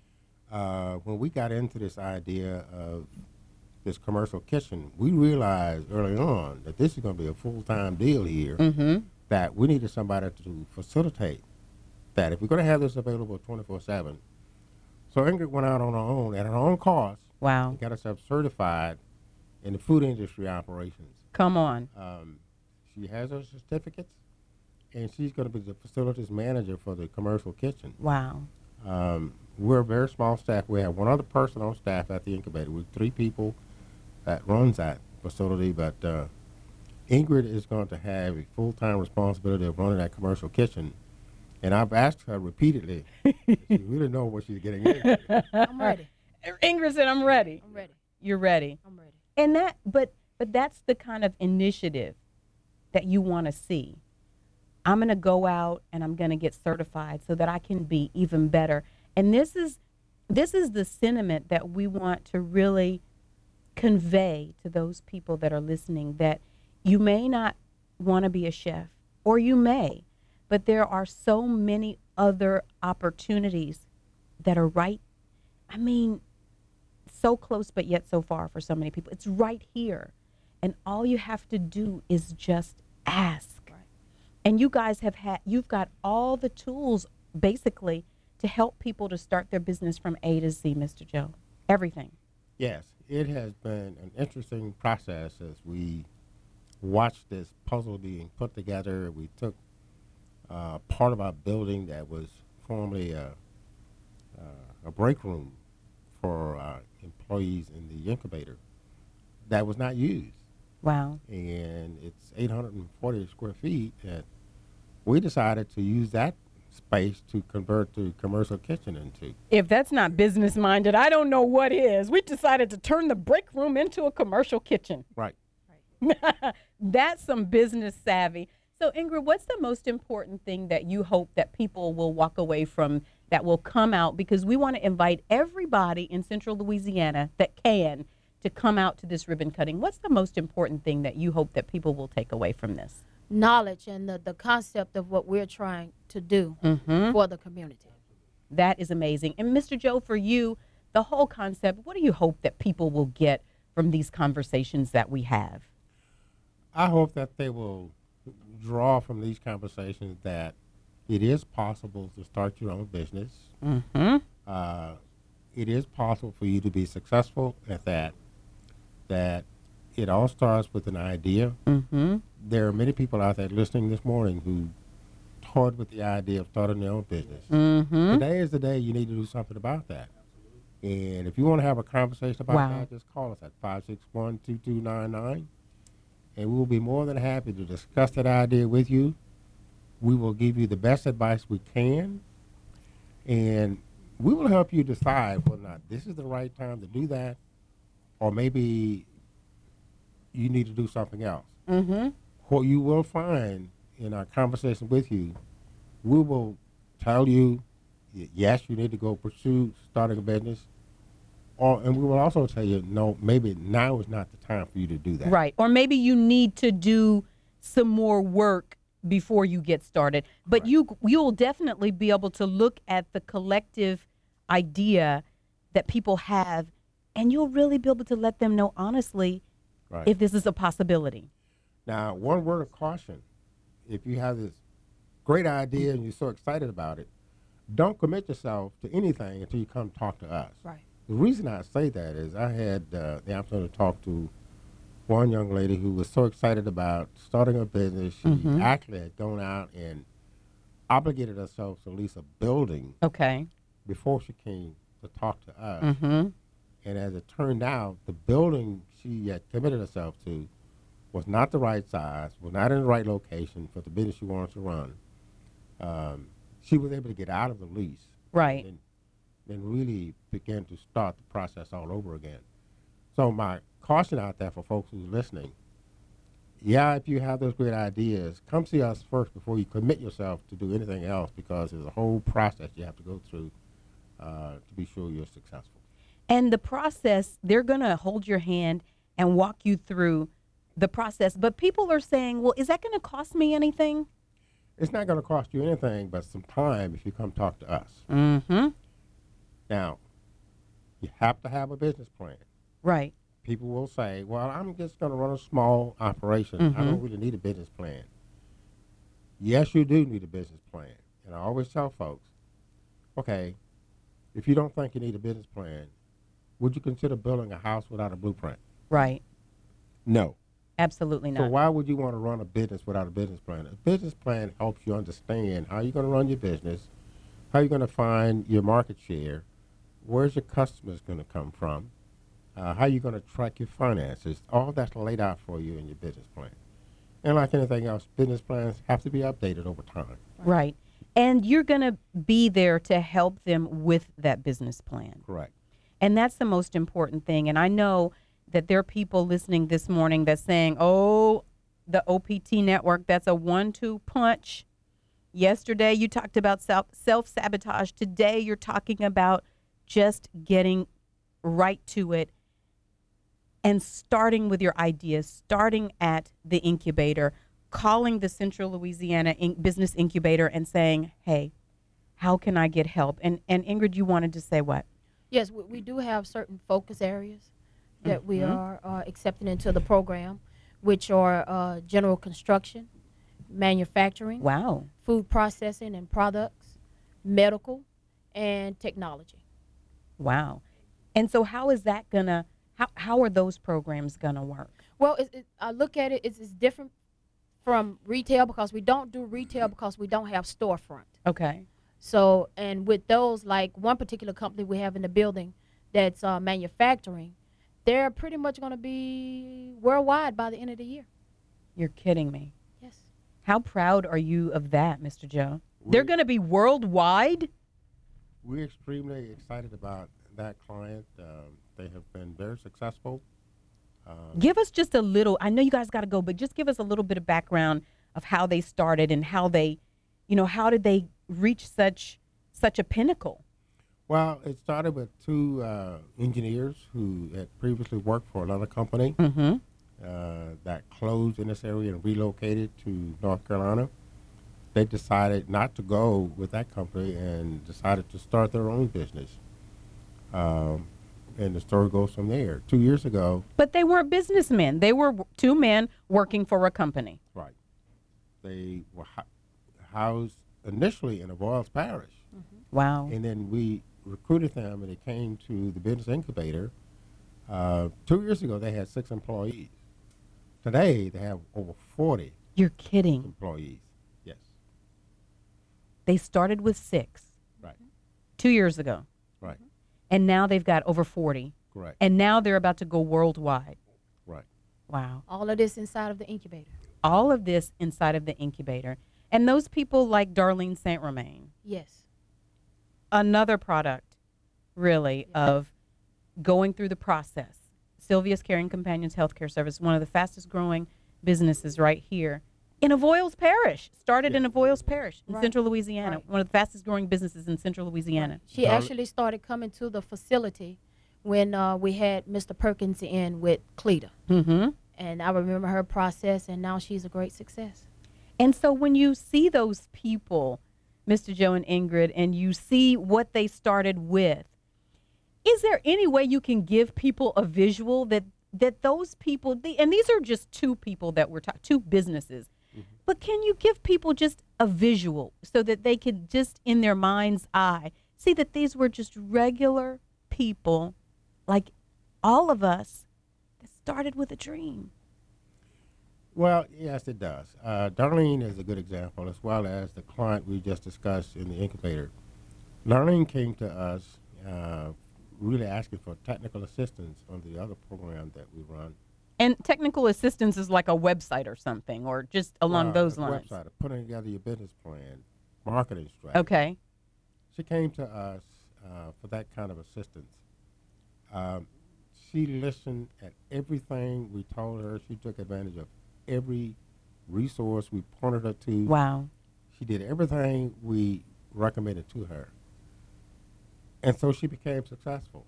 [SPEAKER 7] Uh, when we got into this idea of this commercial kitchen, we realized early on that this is going to be a full-time deal here,
[SPEAKER 4] Mm-hmm.
[SPEAKER 7] that we needed somebody to facilitate that. If we're going to have this available twenty-four seven. So Ingrid went out on her own at her own cost.
[SPEAKER 4] Wow.
[SPEAKER 7] And got herself certified in the food industry operations.
[SPEAKER 4] Come on.
[SPEAKER 7] Um, she has her certificates, and she's going to be the facilities manager for the commercial kitchen.
[SPEAKER 4] Wow.
[SPEAKER 7] Um, we're a very small staff. We have one other person on staff at the incubator. We're three people that runs that facility, but uh, Ingrid is going to have a full-time responsibility of running that commercial kitchen. And I've asked her repeatedly, she really knows what she's getting into.
[SPEAKER 8] I'm ready.
[SPEAKER 4] Ingrid said, I'm ready.
[SPEAKER 8] I'm ready.
[SPEAKER 4] You're ready.
[SPEAKER 8] I'm ready.
[SPEAKER 4] And that, but, but that's the kind of initiative that you want to see. I'm going to go out and I'm going to get certified so that I can be even better. And this is, this is the sentiment that we want to really convey to those people that are listening, that you may not want to be a chef, or you may, but there are so many other opportunities that are right. I mean, so close, but yet so far for so many people. It's right here. And all you have to do is just ask. Right. And you guys have had, you've got all the tools basically to help people to start their business from A to Z, Mister Joe. Everything.
[SPEAKER 7] Yes, it has been an interesting process as we watched this puzzle being put together. We took uh, part of our building that was formerly a, uh, a break room for uh, employees in the incubator that was not used.
[SPEAKER 4] Wow.
[SPEAKER 7] And it's eight hundred forty square feet, and we decided to use that space to convert the commercial kitchen into.
[SPEAKER 4] If that's not business minded, I don't know what is. We decided to turn the break room into a commercial kitchen.
[SPEAKER 7] Right.
[SPEAKER 4] That's some business savvy. So Ingrid, what's the most important thing that you hope that people will walk away from, that will come out? Because we want to invite everybody in Central Louisiana that can to come out to this ribbon cutting. What's the most important thing that you hope that people will take away from this?
[SPEAKER 8] Knowledge and the, the concept of what we're trying to do
[SPEAKER 4] Mm-hmm.
[SPEAKER 8] for the community.
[SPEAKER 4] That is amazing. And Mister Joe, for you, the whole concept, what do you hope that people will get from these conversations that we have?
[SPEAKER 7] I hope that they will draw from these conversations that it is possible to start your own business.
[SPEAKER 4] Mm-hmm.
[SPEAKER 7] Uh, it is possible for you to be successful at that, that it all starts with an idea.
[SPEAKER 4] Mm-hmm.
[SPEAKER 7] There are many people out there listening this morning who toyed with the idea of starting their own business.
[SPEAKER 4] Mm-hmm.
[SPEAKER 7] Today is the day you need to do something about that. And if you want to have a conversation about
[SPEAKER 4] Wow.
[SPEAKER 7] that, just call us at five six one, two two nine nine. And we will be more than happy to discuss that idea with you. We will give you the best advice we can. And we will help you decide whether or not this is the right time to do that, or maybe you need to do something else.
[SPEAKER 4] Mm-hmm.
[SPEAKER 7] What you will find in our conversation with you, we will tell you, y- yes, you need to go pursue starting a business. Or, and we will also tell you, no, maybe now is not the time for you to do that.
[SPEAKER 4] Right. Or maybe you need to do some more work before you get started. But
[SPEAKER 7] Right.
[SPEAKER 4] you you'll definitely be able to look at the collective idea that people have, and you'll really be able to let them know honestly
[SPEAKER 7] Right.
[SPEAKER 4] if this is a possibility.
[SPEAKER 7] Now, one word of caution. If you have this great idea and you're so excited about it, don't commit yourself to anything until you come talk to us.
[SPEAKER 8] Right.
[SPEAKER 7] The reason I say that is I had uh, the opportunity to talk to one young lady who was so excited about starting a business. She
[SPEAKER 4] Mhm.
[SPEAKER 7] actually had gone out and obligated herself to lease a building
[SPEAKER 4] Okay.
[SPEAKER 7] before she came to talk to us.
[SPEAKER 4] Mm-hmm.
[SPEAKER 7] And as it turned out, the building she had committed herself to was not the right size, was not in the right location for the business she wanted to run. Um, she was able to get out of the lease.
[SPEAKER 4] Right.
[SPEAKER 7] And then really begin to start the process all over again. So my caution out there for folks who's listening, yeah, if you have those great ideas, come see us first before you commit yourself to do anything else, because there's a whole process you have to go through uh, to be sure you're successful.
[SPEAKER 4] And the process, they're going to hold your hand and walk you through the process. But people are saying, well, is that going to cost me anything?
[SPEAKER 7] It's not going to cost you anything but some time if you come talk to us.
[SPEAKER 4] Mm-hmm.
[SPEAKER 7] Now, you have to have a business plan.
[SPEAKER 4] Right.
[SPEAKER 7] People will say, well, I'm just going to run a small operation.
[SPEAKER 4] Mm-hmm.
[SPEAKER 7] I don't really need a business plan. Yes, you do need a business plan. And I always tell folks, okay, if you don't think you need a business plan, would you consider building a house without a blueprint?
[SPEAKER 4] Right.
[SPEAKER 7] No.
[SPEAKER 4] Absolutely
[SPEAKER 7] So
[SPEAKER 4] not.
[SPEAKER 7] why would you want to run a business without a business plan? A business plan helps you understand how you're going to run your business, how you're going to find your market share, where's your customers going to come from, uh, how you're going to track your finances. All that's laid out for you in your business plan. And like anything else, business plans have to be updated over time.
[SPEAKER 4] Right. And you're going to be there to help them with that business plan.
[SPEAKER 7] Correct.
[SPEAKER 4] And that's the most important thing. And I know that there are people listening this morning that's saying, oh, the O P T network, that's a one two punch. Yesterday you talked about self, self-sabotage. Today you're talking about just getting right to it and starting with your ideas, starting at the incubator, calling the Central Louisiana in- Business Incubator and saying, hey, how can I get help? And, and Ingrid, you wanted to say what?
[SPEAKER 8] Yes, we, we do have certain focus areas that we
[SPEAKER 4] Mhm.
[SPEAKER 8] are uh, accepting into the program, which are uh, general construction, manufacturing,
[SPEAKER 4] Wow,
[SPEAKER 8] food processing and products, medical, and technology.
[SPEAKER 4] Wow. And so how is that going to, how, how are those programs going to work?
[SPEAKER 8] Well, it, it, I look at it, it's, it's different from retail because we don't do retail because we don't have storefront.
[SPEAKER 4] Okay.
[SPEAKER 8] So, and with those, like one particular company we have in the building that's uh, manufacturing, they're pretty much going to be worldwide by the end of the year.
[SPEAKER 4] You're kidding me.
[SPEAKER 8] Yes.
[SPEAKER 4] How proud are you of that, Mister Joe? They're going to be worldwide?
[SPEAKER 7] We're extremely excited about that client. Um, they have been very successful. Um,
[SPEAKER 4] Give us just a little, I know you guys got to go, but just give us a little bit of background of how they started and how they, you know, how did they reach such such a pinnacle?
[SPEAKER 7] Well, it started with two uh, engineers who had previously worked for another company
[SPEAKER 4] Mm-hmm.
[SPEAKER 7] uh, that closed in this area and relocated to North Carolina. They decided not to go with that company and decided to start their own business. Um, and the story goes from there. Two years ago,
[SPEAKER 4] But they weren't businessmen. They were w- two men working for a company.
[SPEAKER 7] right, they were hu- housed initially in Avoyelles Parish.
[SPEAKER 4] Wow.
[SPEAKER 7] And then we recruited them, and they came to the business incubator. Uh, two years ago, they had six employees. Today, they have over forty
[SPEAKER 4] You're kidding.
[SPEAKER 7] employees. Yes,
[SPEAKER 4] They started with six
[SPEAKER 7] right,
[SPEAKER 4] two years ago,
[SPEAKER 7] right,
[SPEAKER 4] and now they've got over forty.
[SPEAKER 7] correct,
[SPEAKER 4] And now they're about to go worldwide.
[SPEAKER 7] right.
[SPEAKER 4] Wow.
[SPEAKER 8] All of this inside of the incubator.
[SPEAKER 4] All of this inside of the incubator. And those people like Darlene Saint Romain,
[SPEAKER 8] Yes.
[SPEAKER 4] another product, really, of going through the process. Sylvia's Caring Companions Healthcare Service, one of the fastest growing businesses right here in Avoyelles Parish. Started in Avoyelles Parish in
[SPEAKER 8] Right.
[SPEAKER 4] Central Louisiana,
[SPEAKER 8] Right.
[SPEAKER 4] one of the fastest growing businesses in Central Louisiana.
[SPEAKER 8] She actually started coming to the facility when uh, we had Mister Perkins in with Cleta.
[SPEAKER 4] Mm-hmm.
[SPEAKER 8] And I remember her process, and now she's a great success.
[SPEAKER 4] And so when you see those people, Mister Joe and Ingrid, and you see what they started with, is there any way you can give people a visual that that those people, the, and these are just two people that we're talking, two businesses, but can you give people just a visual so that they can just in their mind's eye see that these were just regular people like all of us that started with a dream?
[SPEAKER 7] Well, yes, it does. Uh, Darlene is a good example, as well as the client we just discussed in the incubator. Darlene came to us uh, really asking for technical assistance on the other program that we run.
[SPEAKER 4] And technical assistance is like a website or something, or just along
[SPEAKER 7] Uh,
[SPEAKER 4] those
[SPEAKER 7] a
[SPEAKER 4] lines.
[SPEAKER 7] Website, of putting together your business plan, marketing strategy.
[SPEAKER 4] Okay.
[SPEAKER 7] She came to us uh, for that kind of assistance. Um, she listened at everything we told her. She took advantage of every resource we pointed her to.
[SPEAKER 4] Wow.
[SPEAKER 7] She did everything we recommended to her. And so she became successful.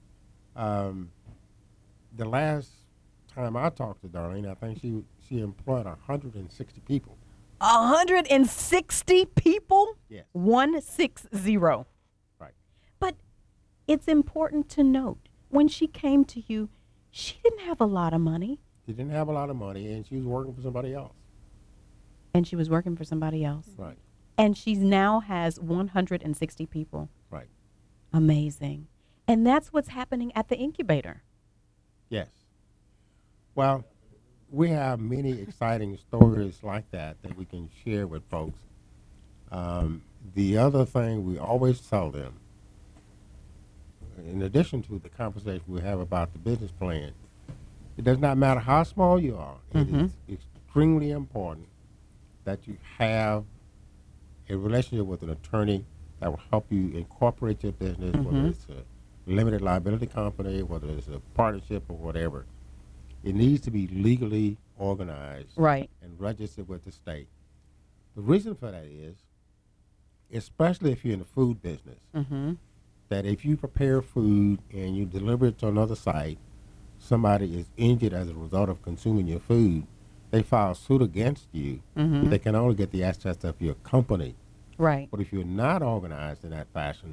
[SPEAKER 7] Um, the last time I talked to Darlene, I think she she employed one hundred sixty people.
[SPEAKER 3] one hundred sixty people?
[SPEAKER 7] Yes.
[SPEAKER 3] one sixty.
[SPEAKER 7] Right.
[SPEAKER 3] But it's important to note, when she came to you, she didn't have a lot of money.
[SPEAKER 7] She didn't have a lot of money, and she was working for somebody else.
[SPEAKER 3] And she was working for somebody else.
[SPEAKER 7] Right.
[SPEAKER 3] And she now has one hundred sixty people.
[SPEAKER 7] Right.
[SPEAKER 3] Amazing. And that's what's happening at the incubator.
[SPEAKER 7] Yes. Well, we have many exciting stories like that that we can share with folks. Um, the other thing we always tell them, in addition to the conversation we have about the business plan, it does not matter how small you are.
[SPEAKER 3] Mm-hmm.
[SPEAKER 7] It is extremely important that you have a relationship with an attorney that will help you incorporate your business,
[SPEAKER 3] Mm-hmm.
[SPEAKER 7] whether it's a limited liability company, whether it's a partnership or whatever. It needs to be legally organized
[SPEAKER 3] Right.
[SPEAKER 7] and registered with the state. The reason for that is, especially if you're in the food business,
[SPEAKER 3] Mm-hmm.
[SPEAKER 7] that if you prepare food and you deliver it to another site, somebody is injured as a result of consuming your food, they file suit against you.
[SPEAKER 3] Mhm.
[SPEAKER 7] They can only get the assets of your company.
[SPEAKER 3] Right.
[SPEAKER 7] But if you're not organized in that fashion,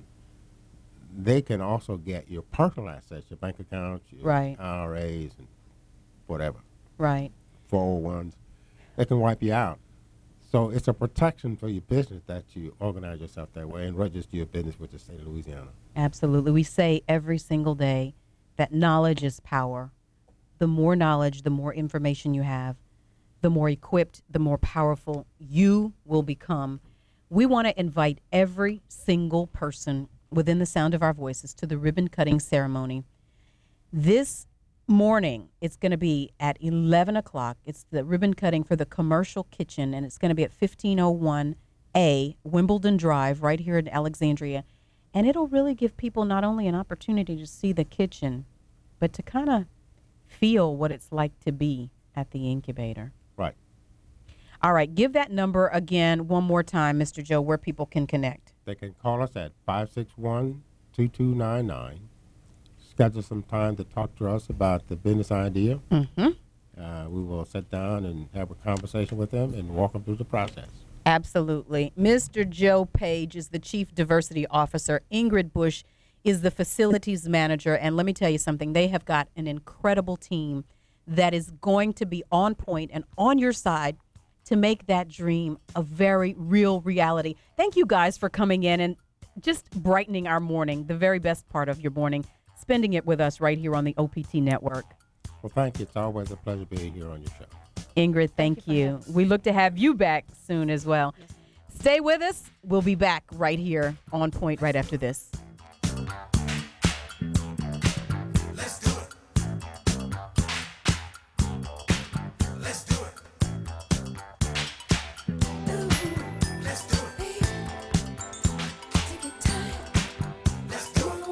[SPEAKER 7] they can also get your personal assets, your bank accounts, your
[SPEAKER 3] Right.
[SPEAKER 7] I R As, and whatever,
[SPEAKER 3] Right.
[SPEAKER 7] four oh ones. They can wipe you out. So it's a protection for your business that you organize yourself that way and register your business with the state of Louisiana.
[SPEAKER 3] Absolutely. We say every single day that knowledge is power. The more knowledge, the more information you have, the more equipped, the more powerful you will become. We want to invite every single person within the sound of our voices to the ribbon cutting ceremony. This morning, it's going to be at eleven o'clock. It's the ribbon cutting for the commercial kitchen, and it's going to be at fifteen oh one A Wimbledon Drive right here in Alexandria. And it'll really give people not only an opportunity to see the kitchen, but to kind of feel what it's like to be at the incubator.
[SPEAKER 7] Right.
[SPEAKER 3] All right, give that number again one more time, Mister Joe, where people can connect.
[SPEAKER 7] They can call us at five six one, two two nine nine. Schedule some time to talk to us about the business idea.
[SPEAKER 3] Mm-hmm.
[SPEAKER 7] Uh, we will sit down and have a conversation with them and walk them through the process.
[SPEAKER 3] Absolutely. Mister Joe Page is the Chief Diversity Officer. Ingrid Bush is the Facilities Manager. And let me tell you something, they have got an incredible team that is going to be on point and on your side to make that dream a very real reality. Thank you guys for coming in and just brightening our morning, the very best part of your morning, spending it with us right here on the O P T Network.
[SPEAKER 7] Well, thank you. It's always a pleasure being here on your show.
[SPEAKER 3] Ingrid, thank, thank you. you. We look to have you back soon as well. Yes. Stay with us. We'll be back right here on point right after this.
[SPEAKER 14] Let's do it. Let's do it. Let's do it. Take your time. Let's do it.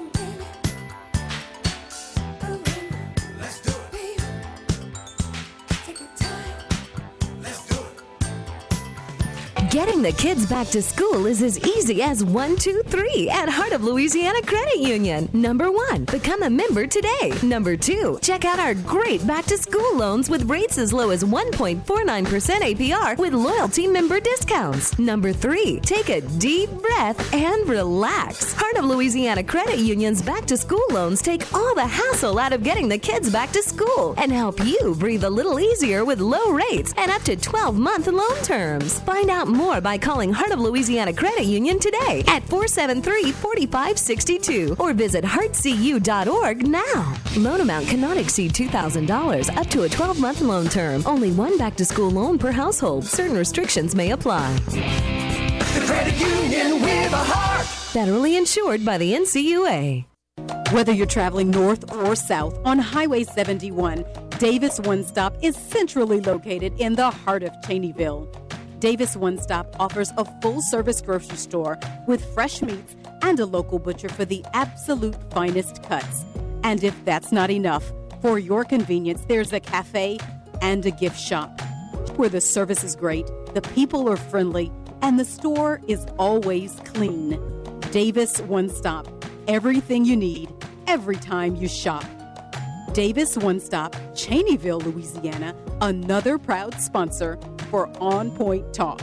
[SPEAKER 14] Let's do it. Take your time. Let's do it.
[SPEAKER 15] Getting the kids back to school is as easy as one, two, three at Heart of Louisiana Credit Union. Number one, become a member today. Number two, check out our great back-to-school loans with rates as low as one point four nine percent A P R with loyalty member discounts. Number three, take a deep breath and relax. Heart of Louisiana Credit Union's back-to-school loans take all the hassle out of getting the kids back to school and help you breathe a little easier with low rates and up to twelve-month loan terms. Find out more by calling Heart of Louisiana Credit Union today at four seven three, four five six two or visit heart c u dot org now. Loan amount cannot exceed two thousand dollars up to a twelve-month loan term. Only one back-to-school loan per household. Certain restrictions may apply.
[SPEAKER 14] The credit union with a heart.
[SPEAKER 15] Federally insured by the N C U A.
[SPEAKER 3] Whether you're traveling north or south on Highway seventy-one, Davis One Stop is centrally located in the heart of Cheneyville. Davis One Stop offers a full-service grocery store with fresh meats and a local butcher for the absolute finest cuts. And if that's not enough, for your convenience, there's a cafe and a gift shop where the service is great, the people are friendly, and the store is always clean. Davis One Stop. Everything you need, every time you shop. Davis One Stop, Cheneyville, Louisiana, another proud sponsor for On Point Talk.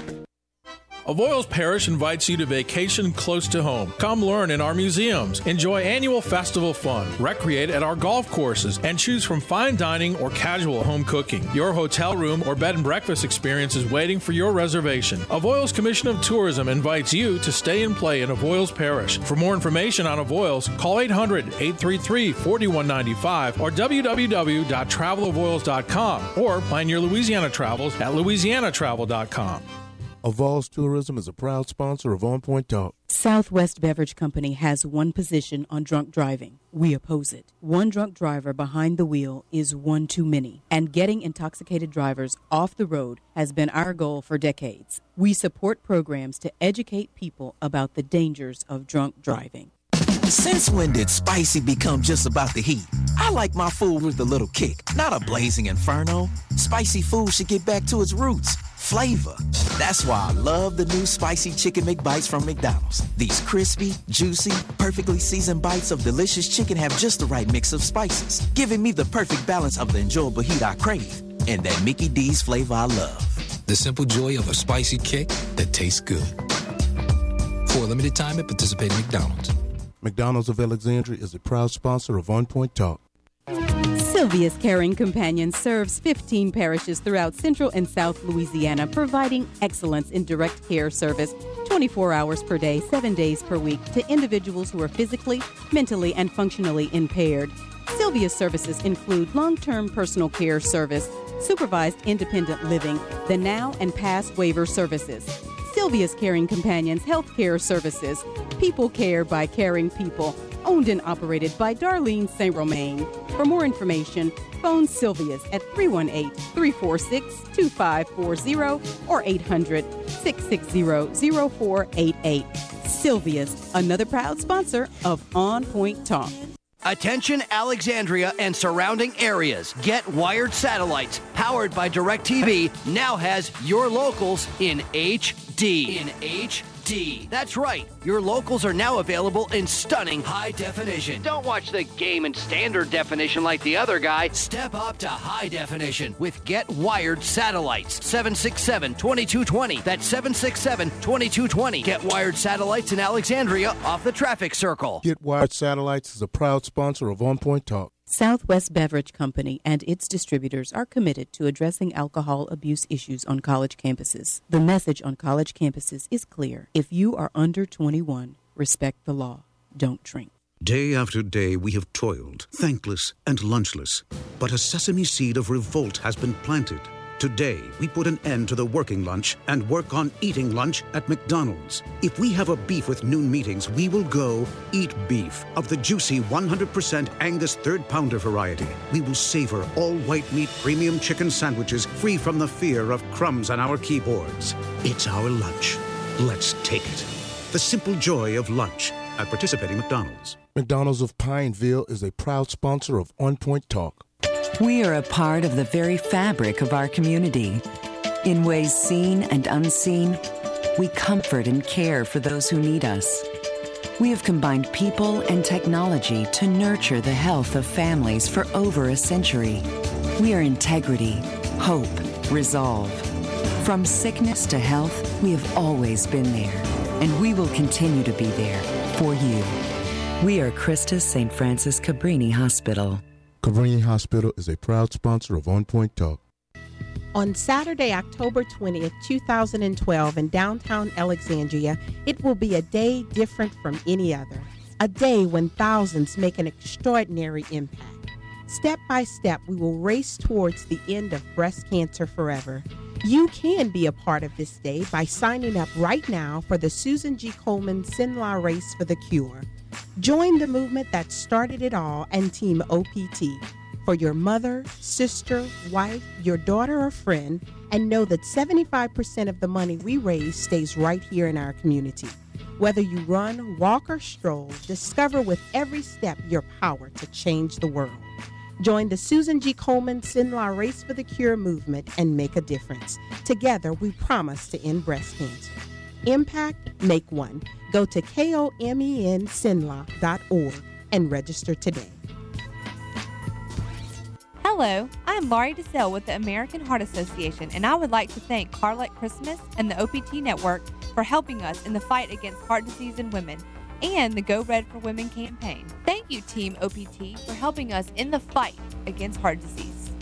[SPEAKER 16] Avoyles Parish invites you to vacation close to home. Come learn in our museums, enjoy annual festival fun, recreate at our golf courses, and choose from fine dining or casual home cooking. Your hotel room or bed and breakfast experience is waiting for your reservation. Avoyles Commission of Tourism invites you to stay and play in Avoyles Parish. For more information on Avoyles, call eight hundred, eight three three, four one nine five or w w w dot travel avoyles dot com or plan your Louisiana travels at louisiana travel dot com.
[SPEAKER 6] Avoyles Tourism is a proud sponsor of On Point Talk.
[SPEAKER 3] Southwest Beverage Company has one position on drunk driving. We oppose it. One drunk driver behind the wheel is one too many, and getting intoxicated drivers off the road has been our goal for decades. We support programs to educate people about the dangers of drunk driving.
[SPEAKER 17] Since when did spicy become just about the heat? I like my food with a little kick, not a blazing inferno. Spicy food should get back to its roots. Flavor. That's why I love the new Spicy Chicken McBites from McDonald's. These crispy, juicy, perfectly seasoned bites of delicious chicken have just the right mix of spices, giving me the perfect balance of the enjoyable heat I crave and that Mickey D's flavor I love.
[SPEAKER 18] The simple joy of a spicy kick that tastes good. For a limited time at participating McDonald's.
[SPEAKER 6] McDonald's of Alexandria is a proud sponsor of On Point Talk.
[SPEAKER 3] Sylvia's Caring Companion serves fifteen parishes throughout Central and South Louisiana, providing excellence in direct care service twenty-four hours per day, seven days per week to individuals who are physically, mentally, and functionally impaired. Sylvia's services include long-term personal care service, supervised independent living, the now and past waiver services. Sylvia's Caring Companions Health Care Services, People Care by Caring People, owned and operated by Darlene Saint Romain. For more information, phone Sylvia's at three one eight, three four six, two five four zero or eight hundred, six six zero, zero four eight eight. Sylvia's, another proud sponsor of On Point Talk.
[SPEAKER 19] Attention Alexandria and surrounding areas. Get Wired Satellites, powered by DirecTV, now has your locals in H D. In H D. That's right. Your locals are now available in stunning high definition. Don't watch the game in standard definition like the other guy. Step up to high definition with Get Wired Satellites. seven six seven, two two two zero. That's seven six seven, two two two zero. Get Wired Satellites in Alexandria off the traffic circle.
[SPEAKER 6] Get Wired Satellites is a proud sponsor of On Point Talk.
[SPEAKER 3] Southwest Beverage Company and its distributors are committed to addressing alcohol abuse issues on college campuses. The message on college campuses is clear. If you are under twenty-one, respect the law. Don't drink.
[SPEAKER 20] Day after day we have toiled, thankless and lunchless. But a sesame seed of revolt has been planted. Today, we put an end to the working lunch and work on eating lunch at McDonald's. If we have a beef with noon meetings, we will go eat beef of the juicy one hundred percent Angus third pounder variety. We will savor all white meat premium chicken sandwiches free from the fear of crumbs on our keyboards. It's our lunch. Let's take it. The simple joy of lunch at participating McDonald's.
[SPEAKER 6] McDonald's of Pineville is a proud sponsor of On Point Talk.
[SPEAKER 21] We are a part of the very fabric of our community. In ways seen and unseen, we comfort and care for those who need us. We have combined people and technology to nurture the health of families for over a century. We are integrity, hope, resolve. From sickness to health, we have always been there, and we will continue to be there for you. We are Christus Saint Francis Cabrini Hospital.
[SPEAKER 6] Cabrini Hospital is a proud sponsor of On Point Talk.
[SPEAKER 4] On Saturday, October twentieth, two thousand twelve, in downtown Alexandria, it will be a day different from any other. A day when thousands make an extraordinary impact. Step by step, we will race towards the end of breast cancer forever. You can be a part of this day by signing up right now for the Susan G. Komen Sinla Race for the Cure. Join the movement that started it all and Team O P T for your mother, sister, wife, your daughter, or friend, and know that seventy-five percent of the money we raise stays right here in our community. Whether you run, walk, or stroll, discover with every step your power to change the world. Join the Susan G. Komen Sinla Race for the Cure movement and make a difference. Together, we promise to end breast cancer. Impact, make one. Go to komen sinla dot org and register today.
[SPEAKER 5] Hello, I'm Laurie DeSalle with the American Heart Association, and I would like to thank Carlette Christmas and the O P T Network for helping us in the fight against heart disease in women and the Go Red for Women campaign. Thank you, Team O P T, for helping us in the fight against heart disease.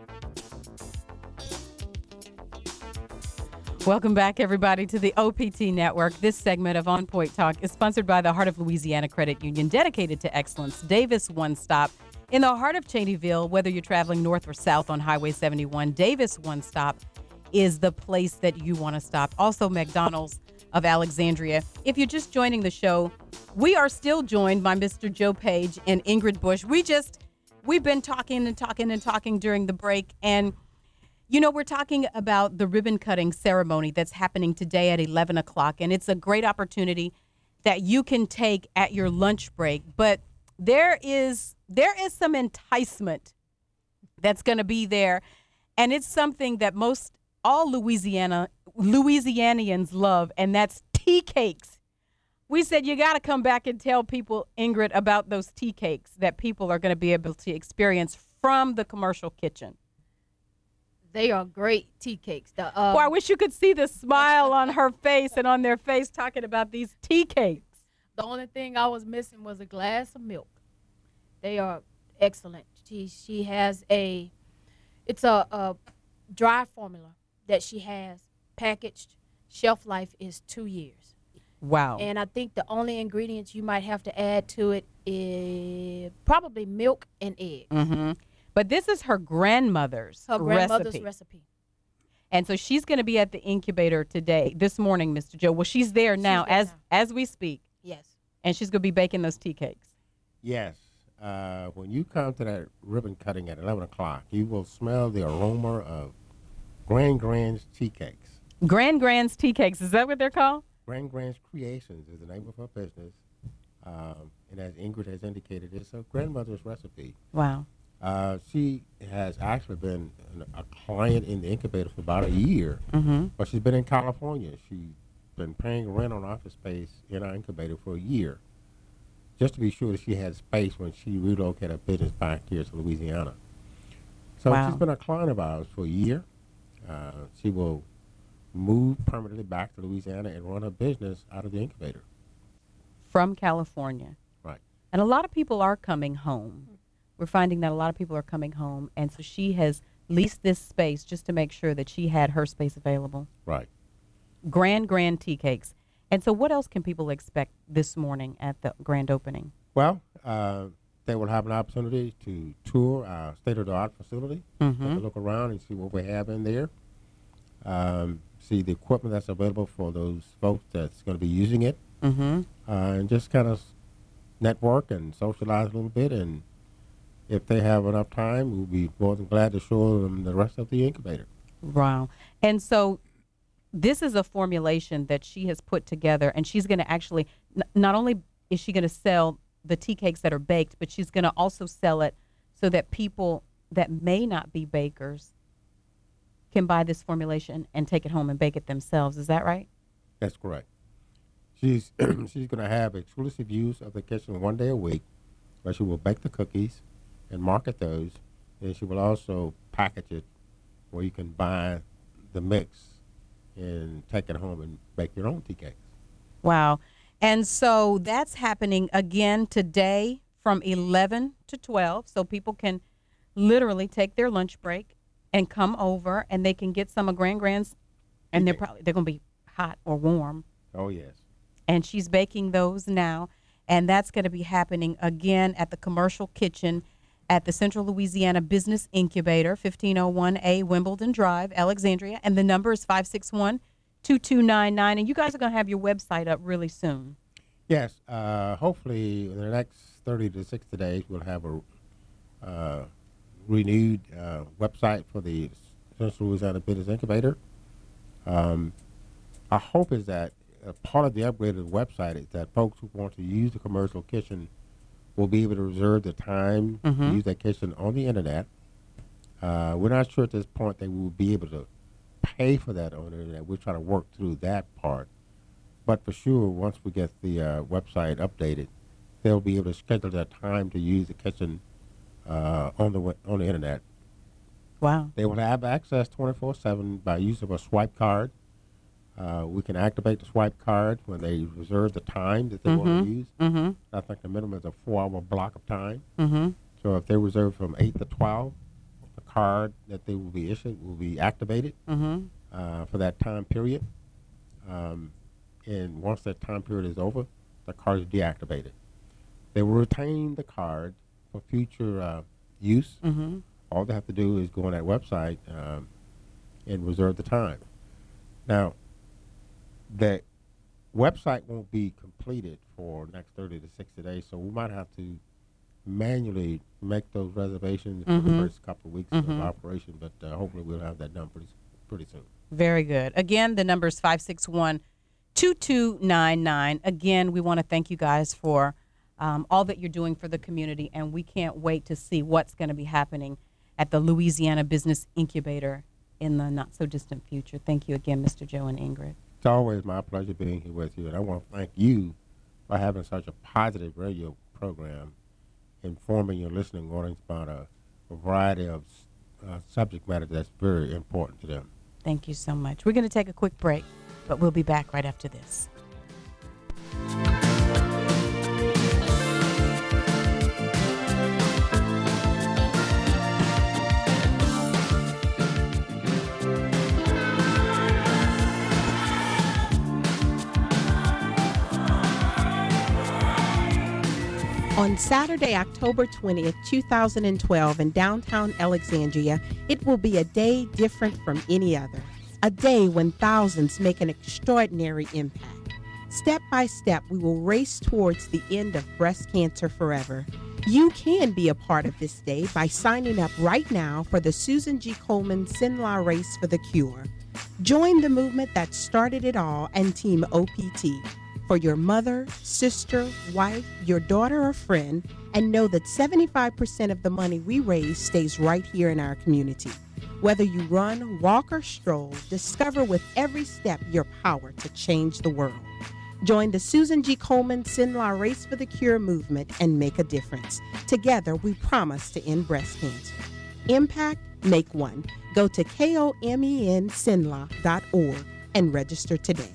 [SPEAKER 3] Welcome back, everybody, to the O P T Network. This segment of On Point Talk is sponsored by the Heart of Louisiana Credit Union, dedicated to excellence. Davis One Stop. In the heart of Cheneyville, whether you're traveling north or south on Highway seventy-one, Davis One Stop is the place that you want to stop. Also, McDonald's of Alexandria. If you're just joining the show, we are still joined by Mister Joe Page and Ingrid Bush. We just, we've been talking and talking and talking during the break. And, you know, we're talking about the ribbon cutting ceremony that's happening today at eleven o'clock. And it's a great opportunity that you can take at your lunch break. But there is there is some enticement that's going to be there, and it's something that most all Louisiana Louisianians love, and that's tea cakes. We said you got to come back and tell people, Ingrid, about those tea cakes that people are going to be able to experience from the commercial kitchen.
[SPEAKER 8] They are great tea cakes. The, um,
[SPEAKER 3] Boy, I wish you could see the smile on her face and on their face talking about these tea cakes.
[SPEAKER 8] The only thing I was missing was a glass of milk. They are excellent. She she has a, it's a, a dry formula that she has packaged. Shelf life is two years.
[SPEAKER 3] Wow.
[SPEAKER 8] And I think the only ingredients you might have to add to it is probably milk and eggs.
[SPEAKER 3] Mm-hmm. But this is her grandmother's
[SPEAKER 8] Her grandmother's
[SPEAKER 3] recipe.
[SPEAKER 8] recipe.
[SPEAKER 3] And so she's going to be at the incubator today, this morning, Mister Joe. Well, she's there now
[SPEAKER 8] there
[SPEAKER 3] as
[SPEAKER 8] now.
[SPEAKER 3] as we speak.
[SPEAKER 8] Yes.
[SPEAKER 3] And she's going to be baking those tea cakes.
[SPEAKER 7] Yes. Uh, when you come to that ribbon cutting at eleven o'clock, you will smell the aroma of Grand Grand's tea cakes.
[SPEAKER 3] Grand Grand's tea cakes. Is that what they're called?
[SPEAKER 7] Grand Grand's Creations is the name of her business. Um, and as Ingrid has indicated, it's a grandmother's recipe.
[SPEAKER 3] Wow.
[SPEAKER 7] Uh, she has actually been an, a client in the incubator for about a year,
[SPEAKER 3] Mm-hmm.
[SPEAKER 7] but she's been in California. She's been paying rent on office space in our incubator for a year, just to be sure that she had space when she relocated her business back here to Louisiana. So
[SPEAKER 3] Wow.
[SPEAKER 7] she's been a client of ours for a year. Uh, she will move permanently back to Louisiana and run her business out of the incubator.
[SPEAKER 3] From California.
[SPEAKER 7] Right.
[SPEAKER 3] And a lot of people are coming home. We're finding that a lot of people are coming home. And so she has leased this space just to make sure that she had her space available.
[SPEAKER 7] Right.
[SPEAKER 3] Grand Grand tea cakes. And so what else can people expect this morning at the grand opening?
[SPEAKER 7] Well, uh, they will have an opportunity to tour our state-of-the-art facility,
[SPEAKER 3] Mhm.
[SPEAKER 7] take a look around and see what we have in there, um, see the equipment that's available for those folks that's going to be using it,
[SPEAKER 3] Mm-hmm.
[SPEAKER 7] uh, and just kind of network and socialize a little bit. And if they have enough time, we'll be more than glad to show them the rest of the incubator.
[SPEAKER 3] Wow. And so this is a formulation that she has put together, and she's going to actually, n- not only is she going to sell the tea cakes that are baked, but she's going to also sell it so that people that may not be bakers can buy this formulation and take it home and bake it themselves. Is that right?
[SPEAKER 7] That's correct. She's she's going to have exclusive use of the kitchen one day a week, where she will bake the cookies and market those, and she will also package it where you can buy the mix and take it home and bake your own tea cakes.
[SPEAKER 3] Wow. And so that's happening again today from eleven to twelve. So people can literally take their lunch break and come over, and they can get some of Grand Grand's, and they're probably they're going to be hot or warm.
[SPEAKER 7] Oh, yes.
[SPEAKER 3] And she's baking those now, and that's going to be happening again at the commercial kitchen at the Central Louisiana Business Incubator, fifteen oh one A Wimbledon Drive, Alexandria, and the number is five six one, two two nine nine, and you guys are going to have your website up really soon.
[SPEAKER 7] Yes. Uh, hopefully, in the next thirty to sixty days, we'll have a uh, renewed uh, website for the Central Louisiana Business Incubator. Um, our hope is that uh, part of the upgraded website is that folks who want to use the commercial kitchen will be able to reserve the time
[SPEAKER 3] Mhm.
[SPEAKER 7] to use that kitchen on the internet. Uh, we're not sure at this point that we will be able to pay for that on the internet. We're trying to work through that part. But for sure, once we get the uh, website updated, they'll be able to schedule their time to use the kitchen uh, on the we- on the internet
[SPEAKER 4] Wow.
[SPEAKER 7] They will have access twenty-four seven by use of a swipe card. Uh, we can activate the swipe card when they reserve the time that they want
[SPEAKER 4] Mhm.
[SPEAKER 7] to use.
[SPEAKER 4] Mm-hmm.
[SPEAKER 7] I think the minimum is a four-hour block of time.
[SPEAKER 4] Mm-hmm.
[SPEAKER 7] So if they reserve from eight to twelve, the card that they will be issued will be activated
[SPEAKER 4] Mhm.
[SPEAKER 7] uh, for that time period. Um, and once that time period is over, the card is deactivated. They will retain the card for future uh, use.
[SPEAKER 4] Mhm.
[SPEAKER 7] All they have to do is go on that website um, and reserve the time. Now, the website won't be completed for next thirty to sixty days, so we might have to manually make those reservations for
[SPEAKER 4] Mhm.
[SPEAKER 7] the first couple of weeks
[SPEAKER 4] Mhm.
[SPEAKER 7] of operation, but uh, hopefully we'll have that done pretty, pretty soon.
[SPEAKER 4] Very good. Again, the number is five six one, two two nine nine. Again, we want to thank you guys for um, all that you're doing for the community, and we can't wait to see what's going to be happening at the Louisiana Business Incubator in the not-so-distant future. Thank you again, Mister Joe and Ingrid.
[SPEAKER 7] It's always my pleasure being here with you, and I want to thank you for having such a positive radio program, informing your listening audience about a, a variety of uh, subject matter that's very important to them.
[SPEAKER 4] Thank you so much. We're going to take a quick break, but we'll be back right after this. On Saturday, October twentieth, two thousand twelve, in downtown Alexandria, it will be a day different from any other. A day when thousands make an extraordinary impact. Step by step, we will race towards the end of breast cancer forever. You can be a part of this day by signing up right now for the Susan G. Komen Sinla Race for the Cure. Join the movement that started it all and Team O P T. For your mother, sister, wife, your daughter, or friend, and know that seventy-five percent of the money we raise stays right here in our community. Whether you run, walk, or stroll, discover with every step your power to change the world. Join the Susan G. Komen Sinla Race for the Cure movement and make a difference. Together, we promise to end breast cancer. Impact, make one. Go to komen sinla dot org and register today.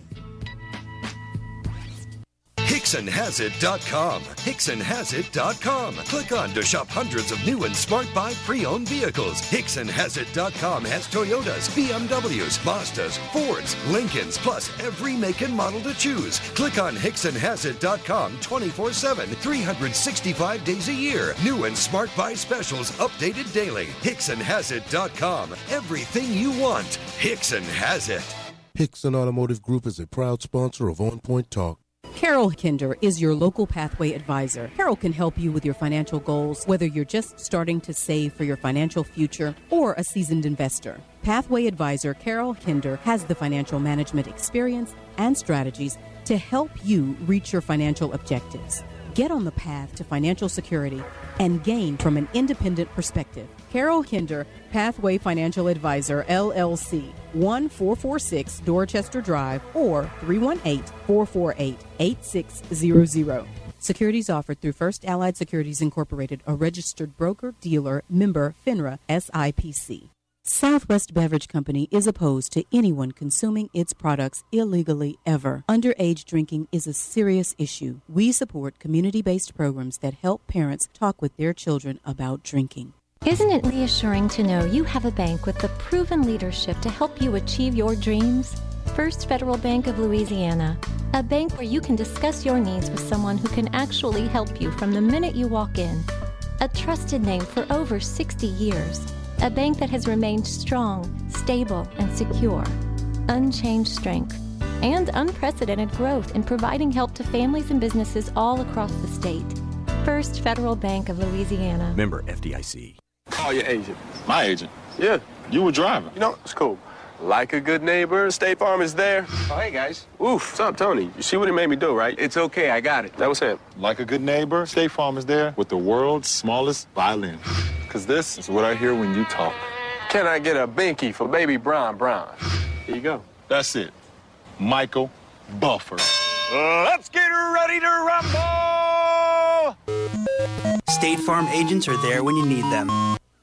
[SPEAKER 9] Hickson Has It dot com. Hickson Has It dot com. Click on to shop hundreds of new and smart buy pre-owned vehicles. Hickson Has It dot com has Toyotas, B M Ws, Mazdas, Fords, Lincolns, plus every make and model to choose. Click on Hickson Has It dot com twenty-four seven, three hundred sixty-five days a year. New and smart buy specials updated daily. Hickson Has It dot com. Everything you want. Hickson has it.
[SPEAKER 6] Hickson Automotive Group is a proud sponsor of On Point Talk.
[SPEAKER 3] Carol Kinder is your local Pathway advisor. Carol can help you with your financial goals, whether you're just starting to save for your financial future or a seasoned investor. Pathway advisor Carol Kinder has the financial management experience and strategies to help you reach your financial objectives. Get on the path to financial security and gain from an independent perspective. Carol Kinder, Pathway Financial Advisor, L L C, one four four six Dorchester Drive or three one eight, four four eight, eight six zero zero. Securities offered through First Allied Securities Incorporated, a registered broker, dealer, member, FINRA, S I P C. Southwest Beverage Company is opposed to anyone consuming its products illegally ever. Underage drinking is a serious issue. We support community-based programs that help parents talk with their children about drinking.
[SPEAKER 22] Isn't it reassuring to know you have a bank with the proven leadership to help you achieve your dreams? First Federal Bank of Louisiana, a bank where you can discuss your needs with someone who can actually help you from the minute you walk in. A trusted name for over sixty years. A bank that has remained strong, stable, and secure. Unchanged strength and unprecedented growth in providing help to families and businesses all across the state. First Federal Bank of Louisiana.
[SPEAKER 23] Member F D I C.
[SPEAKER 24] Call your agent. My agent? Yeah, you were driving. You know, it's cool. Like a good neighbor, State Farm is there.
[SPEAKER 25] Oh, hey, guys.
[SPEAKER 24] Oof, what's up, Tony? You see what he made me do, right?
[SPEAKER 25] It's okay, I got it.
[SPEAKER 24] That was him. Like a good neighbor, State Farm is there with the world's smallest violin. Because this is what I hear when you talk. Can I get a binky for baby Brown Brown? Here you go. That's it. Michael Buffer.
[SPEAKER 25] Let's get ready to rumble!
[SPEAKER 26] State Farm agents are there when you need them.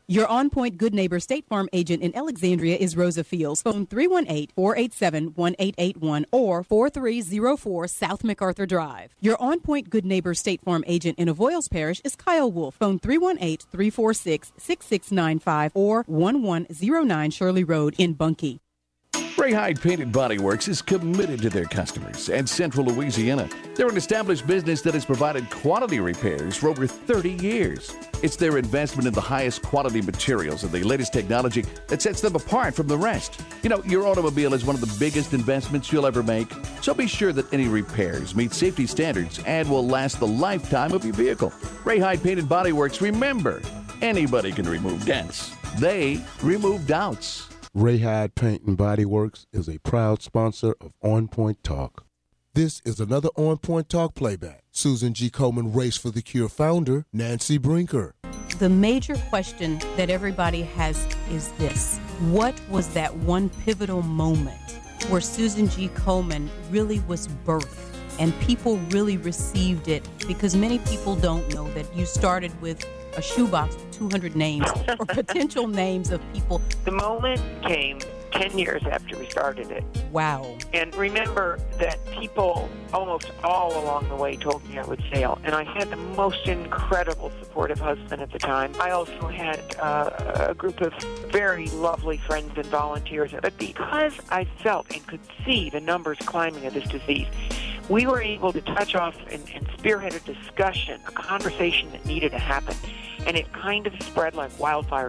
[SPEAKER 3] Your On Point Good Neighbor State Farm agent in Alexandria is Rosa Fields. Phone three one eight, four eight seven, one eight eight one or four three zero four South MacArthur Drive. Your On Point Good Neighbor State Farm agent in Avoyles Parish is Kyle Wolf. Phone three one eight, three four six, six six nine five or one one zero nine Shirley Road in Bunkie.
[SPEAKER 12] Ray Hyde Painted Body Works is committed to their customers and Central Louisiana. They're an established business that has provided quality repairs for over thirty years. It's their investment in the highest quality materials and the latest technology that sets them apart from the rest. You know, your automobile is one of the biggest investments you'll ever make, so be sure that any repairs meet safety standards and will last the lifetime of your vehicle. Ray Hyde Painted Body Works, remember, anybody can remove dents. They remove doubts.
[SPEAKER 6] Ray Hyde Paint and Body Works is a proud sponsor of On Point Talk. This is another On Point Talk playback. Susan G. Komen Race for the Cure founder, Nancy Brinker.
[SPEAKER 3] The major question that everybody has is this. What was that one pivotal moment where Susan G. Komen really was birthed and people really received it? Because many people don't know that you started with a shoebox with two hundred names or potential names of people.
[SPEAKER 1] The moment came ten years after we started it.
[SPEAKER 3] Wow.
[SPEAKER 1] And remember that people almost all along the way told me I would fail. And I had the most incredible supportive husband at the time. I also had uh, a group of very lovely friends and volunteers. But because I felt and could see the numbers climbing of this disease, we were able to touch off and, and spearhead a discussion, a conversation that needed to happen. And it kind of spread like wildfire.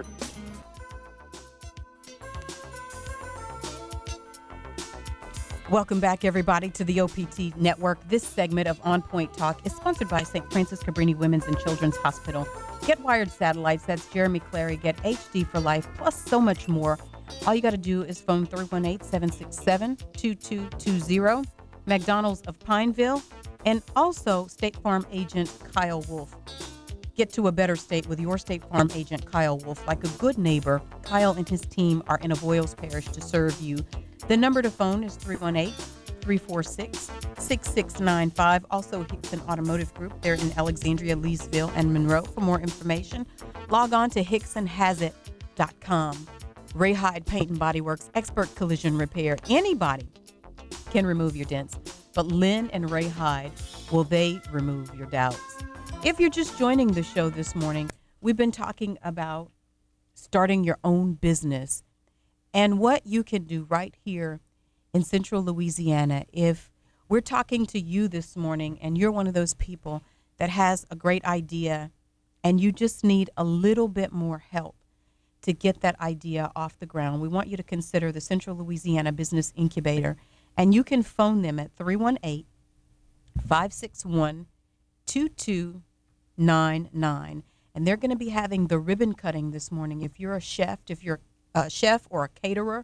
[SPEAKER 3] Welcome back, everybody, to the O P T Network. This segment of On Point Talk is sponsored by Saint Francis Cabrini Women's and Children's Hospital. Get wired satellites. That's Jeremy Clary. Get H D for life, plus so much more. All you got to do is phone three one eight, seven six seven, two two two zero. McDonald's of Pineville, and also State Farm agent Kyle Wolf. Get to a better state with your State Farm agent Kyle Wolf. Like a good neighbor, Kyle and his team are in Avoyles Parish to serve you. The number to phone is three one eight, three four six, six six nine five. Also, Hickson Automotive Group. They're in Alexandria, Leesville, and Monroe. For more information, log on to hickson has it dot com. Ray Hyde Paint and Body Works, expert collision repair. Anybody can remove your dents, but Lynn and Ray Hyde, will they remove your doubts? If you're just joining the show this morning, we've been talking about starting your own business and what you can do right here in Central Louisiana. If we're talking to you this morning and you're one of those people that has a great idea and you just need a little bit more help to get that idea off the ground, we want you to consider the Central Louisiana Business Incubator. And you can phone them at three one eight, five six one, two two nine nine. And they're going to be having the ribbon cutting this morning. If you're a chef, if you're a chef or a caterer,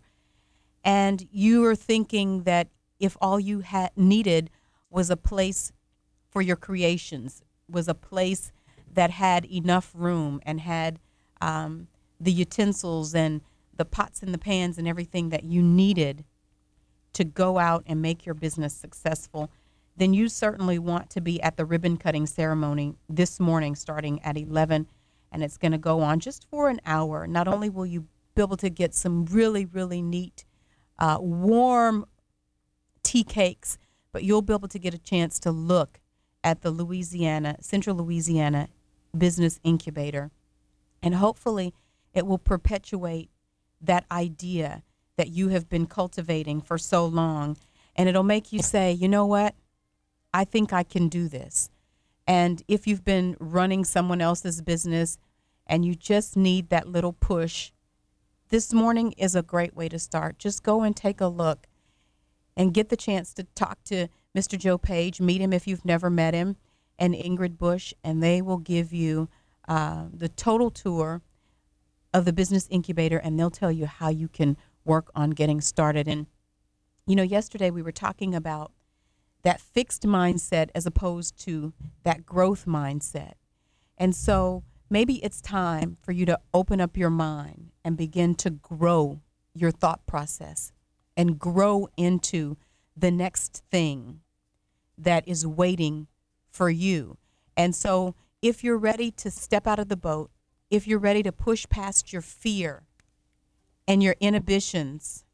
[SPEAKER 3] and you are thinking that if all you had needed was a place for your creations, was a place that had enough room and had um, the utensils and the pots and the pans and everything that you needed to go out and make your business successful, then you certainly want to be at the ribbon cutting ceremony this morning starting at eleven, and it's going to go on just for an hour. Not only will you be able to get some really, really neat, uh, warm tea cakes, but you'll be able to get a chance to look at the Louisiana, Central Louisiana Business Incubator, and hopefully it will perpetuate that idea that you have been cultivating for so long, and it'll make you say, you know what, I think I can do this. And if you've been running someone else's business and you just need that little push, this morning is a great way to start. Just go and take a look and get the chance to talk to Mister Joe Page, meet him if you've never met him, and Ingrid Bush, and they will give you uh, the total tour of the Business Incubator, and they'll tell you how you can work on getting started. And, you know, yesterday we were talking about that fixed mindset as opposed to that growth mindset. And so maybe it's time for you to open up your mind and begin to grow your thought process and grow into the next thing that is waiting for you. And so if you're ready to step out of the boat,
[SPEAKER 2] if you're ready to push past your fear and your inhibitions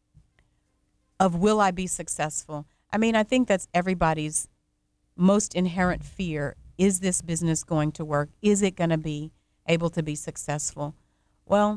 [SPEAKER 2] of will I be successful. I mean, I think that's everybody's most inherent fear. Is this business going to work? Is it going to be able to be successful? Well,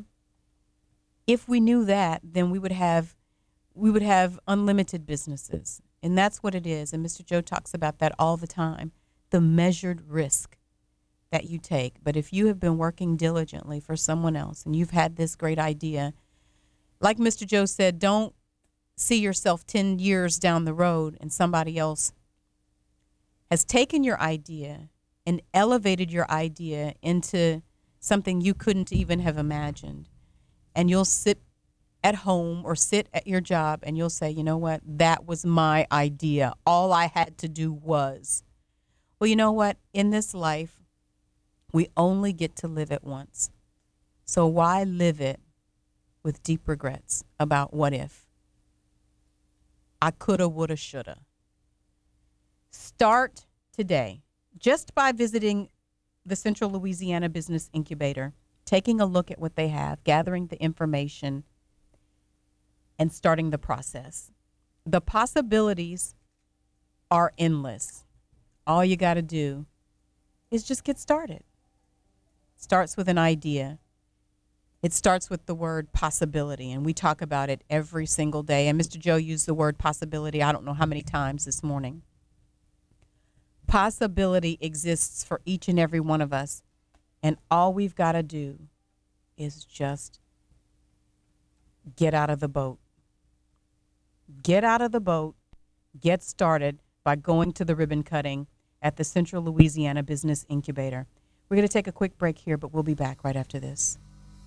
[SPEAKER 2] if we knew that, then we would have we would have unlimited businesses. And that's what it is. And Mister Joe talks about that all the time, the measured risk that you take. But if you have been working diligently for someone else and you've had this great idea, like Mister Joe said, don't see yourself ten years down the road and somebody else has taken your idea and elevated your idea into something you couldn't even have imagined. And you'll sit at home or sit at your job and you'll say, you know what, that was my idea. All I had to do was. Well, you know what? In this life, we only get to live it once. So why live it with deep regrets about what if? I coulda, woulda, shoulda. Start today just by visiting the Central Louisiana Business Incubator, taking a look at what they have, gathering the information, and starting the process. The possibilities are endless. All you got to do is just get started. It starts with an idea. It starts with the word possibility, and we talk about it every single day. And Mister Joe used the word possibility I don't know how many times this morning. Possibility exists for each and every one of us, and all we've got to do is just get out of the boat. Get out of the boat, get started by going to the ribbon cutting at the Central Louisiana Business Incubator. We're going to take a quick break here, but we'll be back right after this.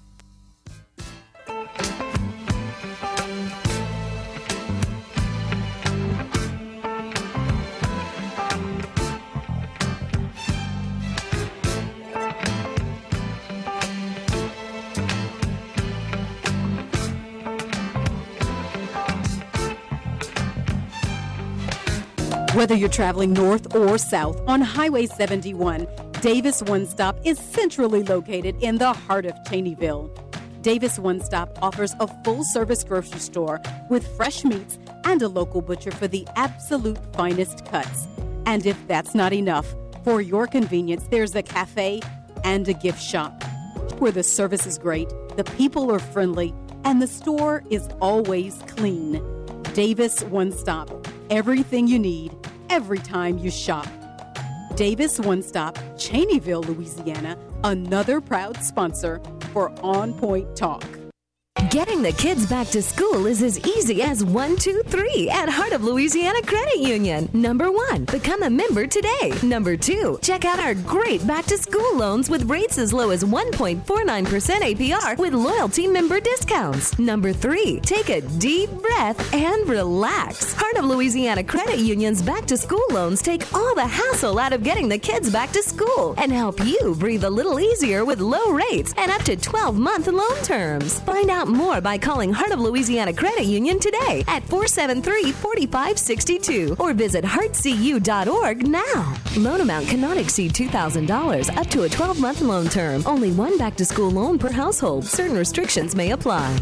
[SPEAKER 3] Whether you're traveling north or south on Highway seventy-one, Davis One Stop is centrally located in the heart of Cheneyville. Davis One Stop offers a full-service grocery store with fresh meats and a local butcher for the absolute finest cuts. And if that's not enough, for your convenience, there's a cafe and a gift shop where the service is great, the people are friendly, and the store is always clean. Davis One Stop. Everything you need, every time you shop. Davis One Stop, Cheneyville, Louisiana, another proud sponsor for On Point Talk.
[SPEAKER 15] Getting the kids back to school is as easy as one, two, three at Heart of Louisiana Credit Union. Number one, become a member today. Number two, check out our great back to school loans with rates as low as one point four nine percent A P R with loyalty member discounts. Number three, take a deep breath and relax. Heart of Louisiana Credit Union's back to school loans take all the hassle out of getting the kids back to school and help you breathe a little easier with low rates and up to twelve month loan terms. Find out more by calling Heart of Louisiana Credit Union today at four seven three, four five six two or visit heart c u dot org now. Loan amount cannot exceed two thousand dollars up to a twelve month loan term. Only one back-to-school loan per household. Certain restrictions may apply.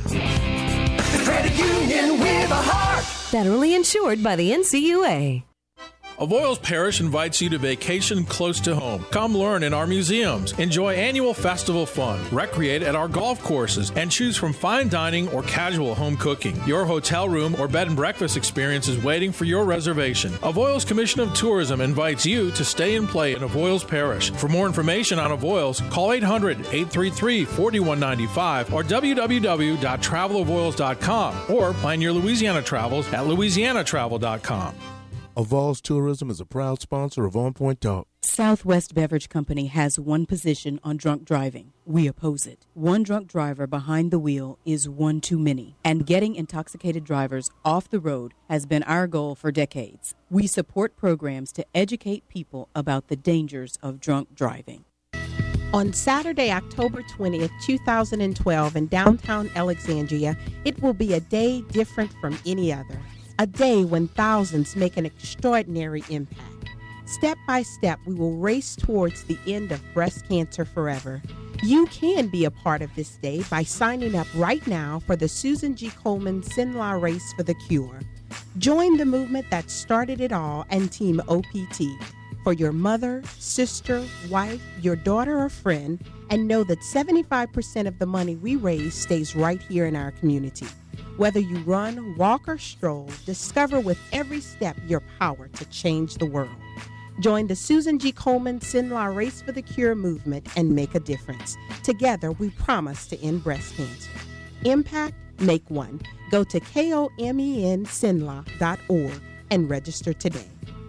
[SPEAKER 14] Credit Union with a heart.
[SPEAKER 15] Federally insured by the N C U A.
[SPEAKER 16] Avoyles Parish invites you to vacation close to home. Come learn in our museums, enjoy annual festival fun, recreate at our golf courses, and choose from fine dining or casual home cooking. Your hotel room or bed and breakfast experience is waiting for your reservation. Avoyles Commission of Tourism invites you to stay and play in Avoyles Parish. For more information on Avoyles, call eight hundred, eight three three, four one nine five or w w w dot travel avoyles dot com or plan your Louisiana travels at louisiana travel dot com.
[SPEAKER 6] Avoyles Tourism is a proud sponsor of On Point Talk.
[SPEAKER 3] Southwest Beverage Company has one position on drunk driving. We oppose it. One drunk driver behind the wheel is one too many, and getting intoxicated drivers off the road has been our goal for decades. We support programs to educate people about the dangers of drunk driving.
[SPEAKER 4] On Saturday, October twentieth, two thousand twelve, in downtown Alexandria, it will be a day different from any other. A day when thousands make an extraordinary impact. Step by step, we will race towards the end of breast cancer forever. You can be a part of this day by signing up right now for the Susan G. Komen Sinlaw Race for the Cure. Join the movement that started it all and Team O P T for your mother, sister, wife, your daughter, or friend, and know that seventy-five percent of the money we raise stays right here in our community. Whether you run, walk, or stroll, discover with every step your power to change the world. Join the Susan G. Komen Sinlaw Race for the Cure movement and make a difference. Together, we promise to end breast cancer. Impact, make one. Go to komen sinlaw dot org and register today.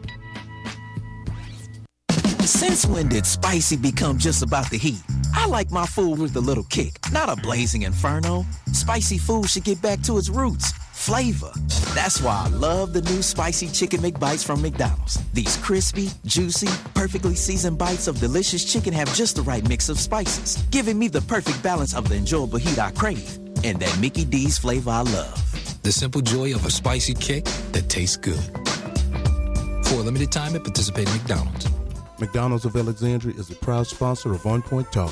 [SPEAKER 10] Since when did spicy become just about the heat? I like my food with a little kick, not a blazing inferno. Spicy food should get back to its roots. Flavor. That's why I love the new Spicy Chicken McBites from McDonald's. These crispy, juicy, perfectly seasoned bites of delicious chicken have just the right mix of spices, giving me the perfect balance of the enjoyable heat I crave and that Mickey D's flavor I love.
[SPEAKER 18] The simple joy of a spicy kick that tastes good. For a limited time at participating McDonald's.
[SPEAKER 6] McDonald's of Alexandria is a proud sponsor of On Point Talk.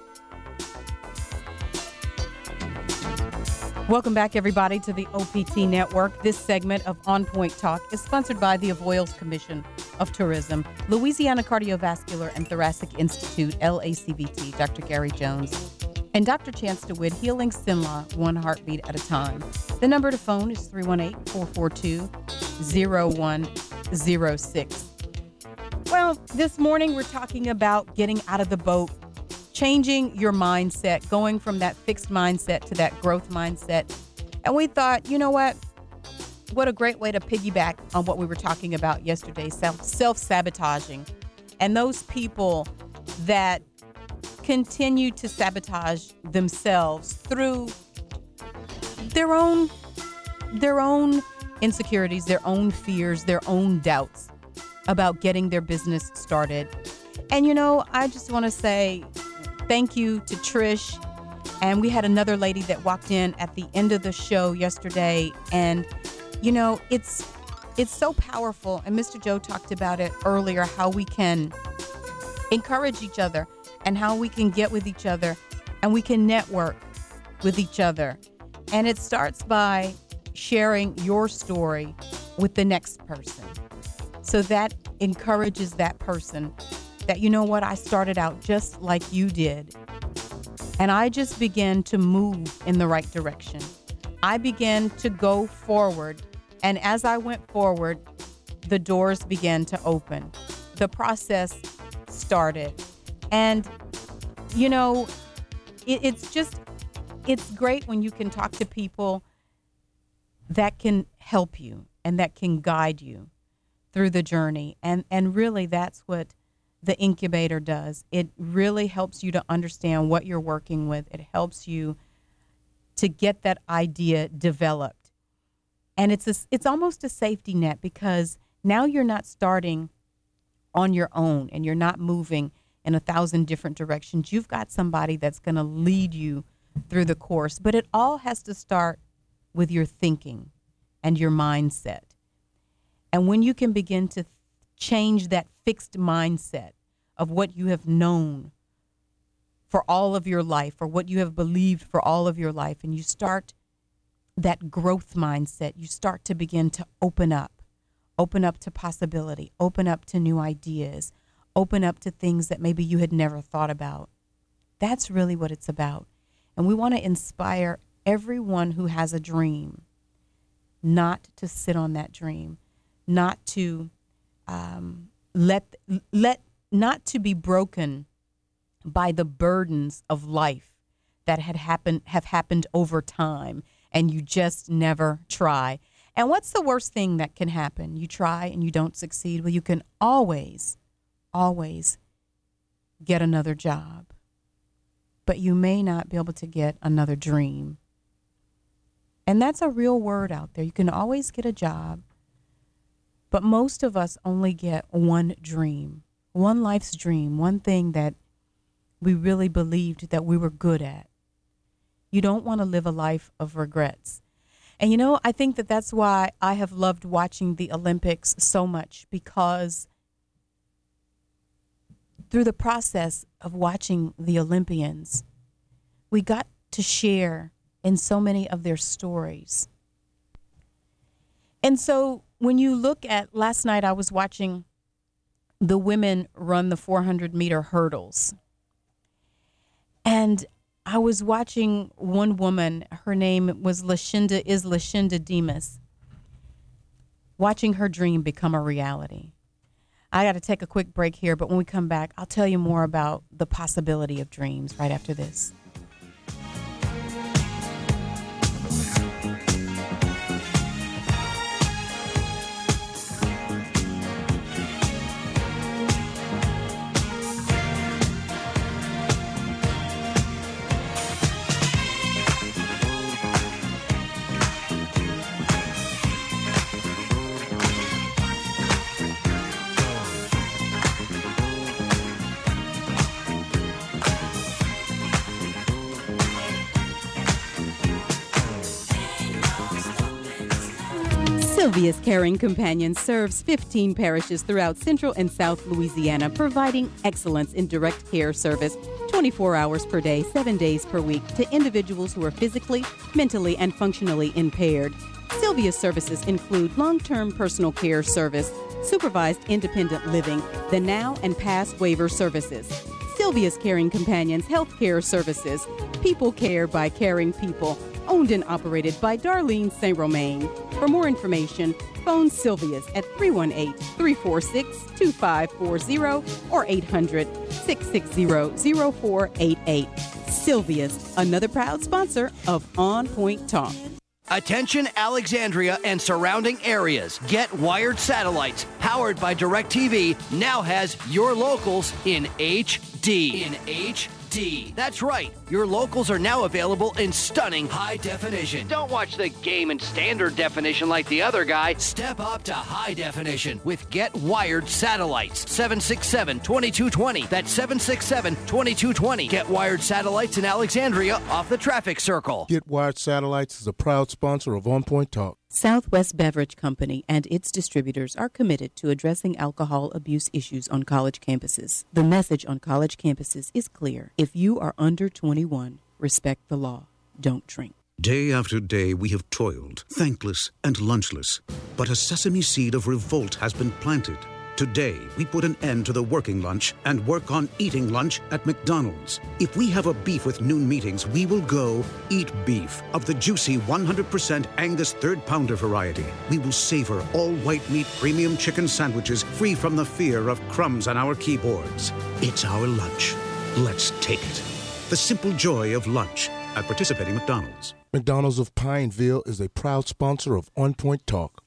[SPEAKER 2] Welcome back, everybody, to the O P T Network. This segment of On Point Talk is sponsored by the Avoyelles Commission of Tourism, Louisiana Cardiovascular and Thoracic Institute, L A C V T, Doctor Gary Jones, and Doctor Chance DeWitt, Healing Sinlaw, one heartbeat at a time. The number to phone is three one eight, four four two, zero one zero six. Well, this morning we're talking about getting out of the boat, changing your mindset, going from that fixed mindset to that growth mindset. And we thought, you know what? What a great way to piggyback on what we were talking about yesterday, self, self-sabotaging. And those people that continue to sabotage themselves through their own, their own insecurities, their own fears, their own doubts about getting their business started. And, you know, I just want to say thank you to Trish. And we had another lady that walked in at the end of the show yesterday. And, you know, it's it's so powerful. And Mister Joe talked about it earlier, how we can encourage each other and how we can get with each other and we can network with each other. And it starts by sharing your story with the next person. So that encourages that person that, you know what, I started out just like you did. And I just began to move in the right direction. I began to go forward. And as I went forward, the doors began to open. The process started. And, you know, it, it's just, it's great when you can talk to people that can help you and that can guide you through the journey. And and really that's what the incubator does. It really helps you to understand what you're working with. It helps you to get that idea developed. And it's a, it's almost a safety net because now you're not starting on your own and you're not moving in a thousand different directions. You've got somebody that's going to lead you through the course. But it all has to start with your thinking and your mindset. And when you can begin to th- change that fixed mindset of what you have known for all of your life or what you have believed for all of your life, and you start that growth mindset, you start to begin to open up, open up to possibility, open up to new ideas, open up to things that maybe you had never thought about. That's really what it's about. And we want to inspire everyone who has a dream not to sit on that dream, not to um, let let not to be broken by the burdens of life that had happened have happened over time, and you just never try. And what's the worst thing that can happen? You try and you don't succeed. Well, you can always, always get another job, but you may not be able to get another dream. And that's a real word out there. You can always get a job, but most of us only get one dream, one life's dream, one thing that we really believed that we were good at. You don't want to live a life of regrets. And, you know, I think that that's why I have loved watching the Olympics so much, because through the process of watching the Olympians, we got to share in so many of their stories. And so when you look at, last night I was watching the women run the four hundred meter hurdles. And I was watching one woman, her name was Lashinda, is Lashinda Demas, watching her dream become a reality. I got to take a quick break here, but when we come back, I'll tell you more about the possibility of dreams right after this.
[SPEAKER 3] Sylvia's Caring Companion serves fifteen parishes throughout Central and South Louisiana, providing excellence in direct care service twenty-four hours per day, seven days per week to individuals who are physically, mentally, and functionally impaired. Sylvia's services include long-term personal care service, supervised independent living, the now and past waiver services. Sylvia's Caring Companions Health Care Services, people care by caring people, owned and operated by Darlene Saint Romain. For more information, phone Sylvia's at three one eight, three four six, two five four zero or eight hundred, six six zero, zero four eight eight. Sylvia's, another proud sponsor of On Point Talk.
[SPEAKER 11] Attention Alexandria and surrounding areas. Get Wired Satellites, powered by DirecTV, now has your locals in H D. In H D. That's right. Your locals are now available in stunning high definition. Don't watch the game in standard definition like the other guy. Step up to high definition with Get Wired Satellites. seven six seven, two two two zero. That's seven six seven, two two two zero. Get Wired Satellites in Alexandria off the traffic circle.
[SPEAKER 6] Get Wired Satellites is a proud sponsor of On Point Talk.
[SPEAKER 3] Southwest Beverage Company and its distributors are committed to addressing alcohol abuse issues on college campuses. The message on college campuses is clear. If you are under twenty-one, respect the law. Don't drink.
[SPEAKER 20] Day after day we have toiled, thankless and lunchless. But a sesame seed of revolt has been planted. Today, we put an end to the working lunch and work on eating lunch at McDonald's. If we have a beef with noon meetings, we will go eat beef of the juicy one hundred percent Angus third pounder variety. We will savor all white meat premium chicken sandwiches free from the fear of crumbs on our keyboards. It's our lunch. Let's take it. The simple joy of lunch at participating McDonald's.
[SPEAKER 6] McDonald's of Pineville is a proud sponsor of On Point Talk.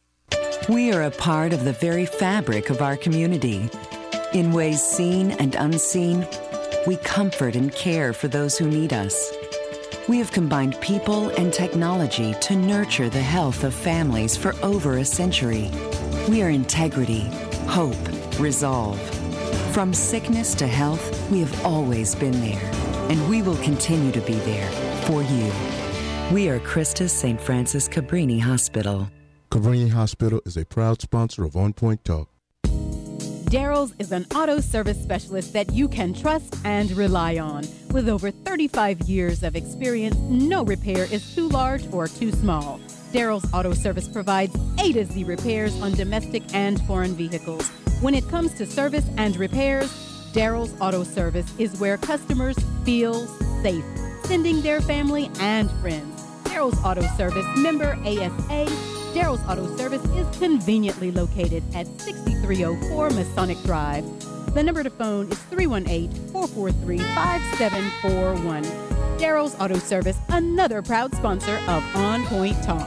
[SPEAKER 21] We are a part of the very fabric of our community. In ways seen and unseen, we comfort and care for those who need us. We have combined people and technology to nurture the health of families for over a century. We are integrity, hope, resolve. From sickness to health, we have always been there, and we will continue to be there for you. We are Christus Saint Francis Cabrini Hospital.
[SPEAKER 6] Cabrini Hospital is a proud sponsor of On Point Talk.
[SPEAKER 3] Daryl's is an auto service specialist that you can trust and rely on. With over thirty-five years of experience, no repair is too large or too small. Daryl's Auto Service provides A to Z repairs on domestic and foreign vehicles. When it comes to service and repairs, Daryl's Auto Service is where customers feel safe, sending their family and friends. Daryl's Auto Service, member A S A. Daryl's Auto Service is conveniently located at sixty-three oh four Masonic Drive. The number to phone is three one eight, four four three, five seven four one. Daryl's Auto Service, another proud sponsor of On Point Talk.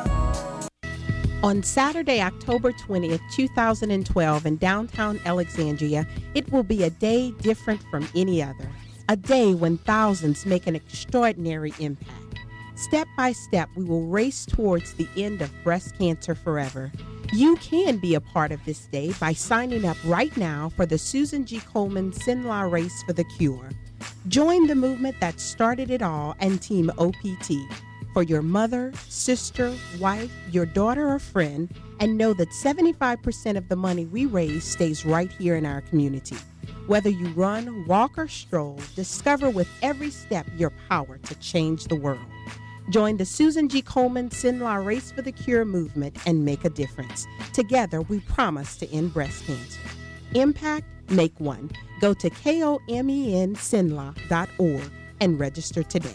[SPEAKER 4] On Saturday, October twentieth, two thousand twelve, in downtown Alexandria, it will be a day different from any other. A day when thousands make an extraordinary impact. Step by step, we will race towards the end of breast cancer forever. You can be a part of this day by signing up right now for the Susan G. Komen Sinla Race for the Cure. Join the movement that started it all and Team O P T. For your mother, sister, wife, your daughter or friend, And know that seventy-five percent of the money we raise stays right here in our community. Whether you run, walk, or stroll, discover with every step your power to change the world. Join the Susan G. Komen Sinlaw Race for the Cure movement and make a difference. Together, we promise to end breast cancer. Impact, make one. Go to komen sinlaw dot org and register today.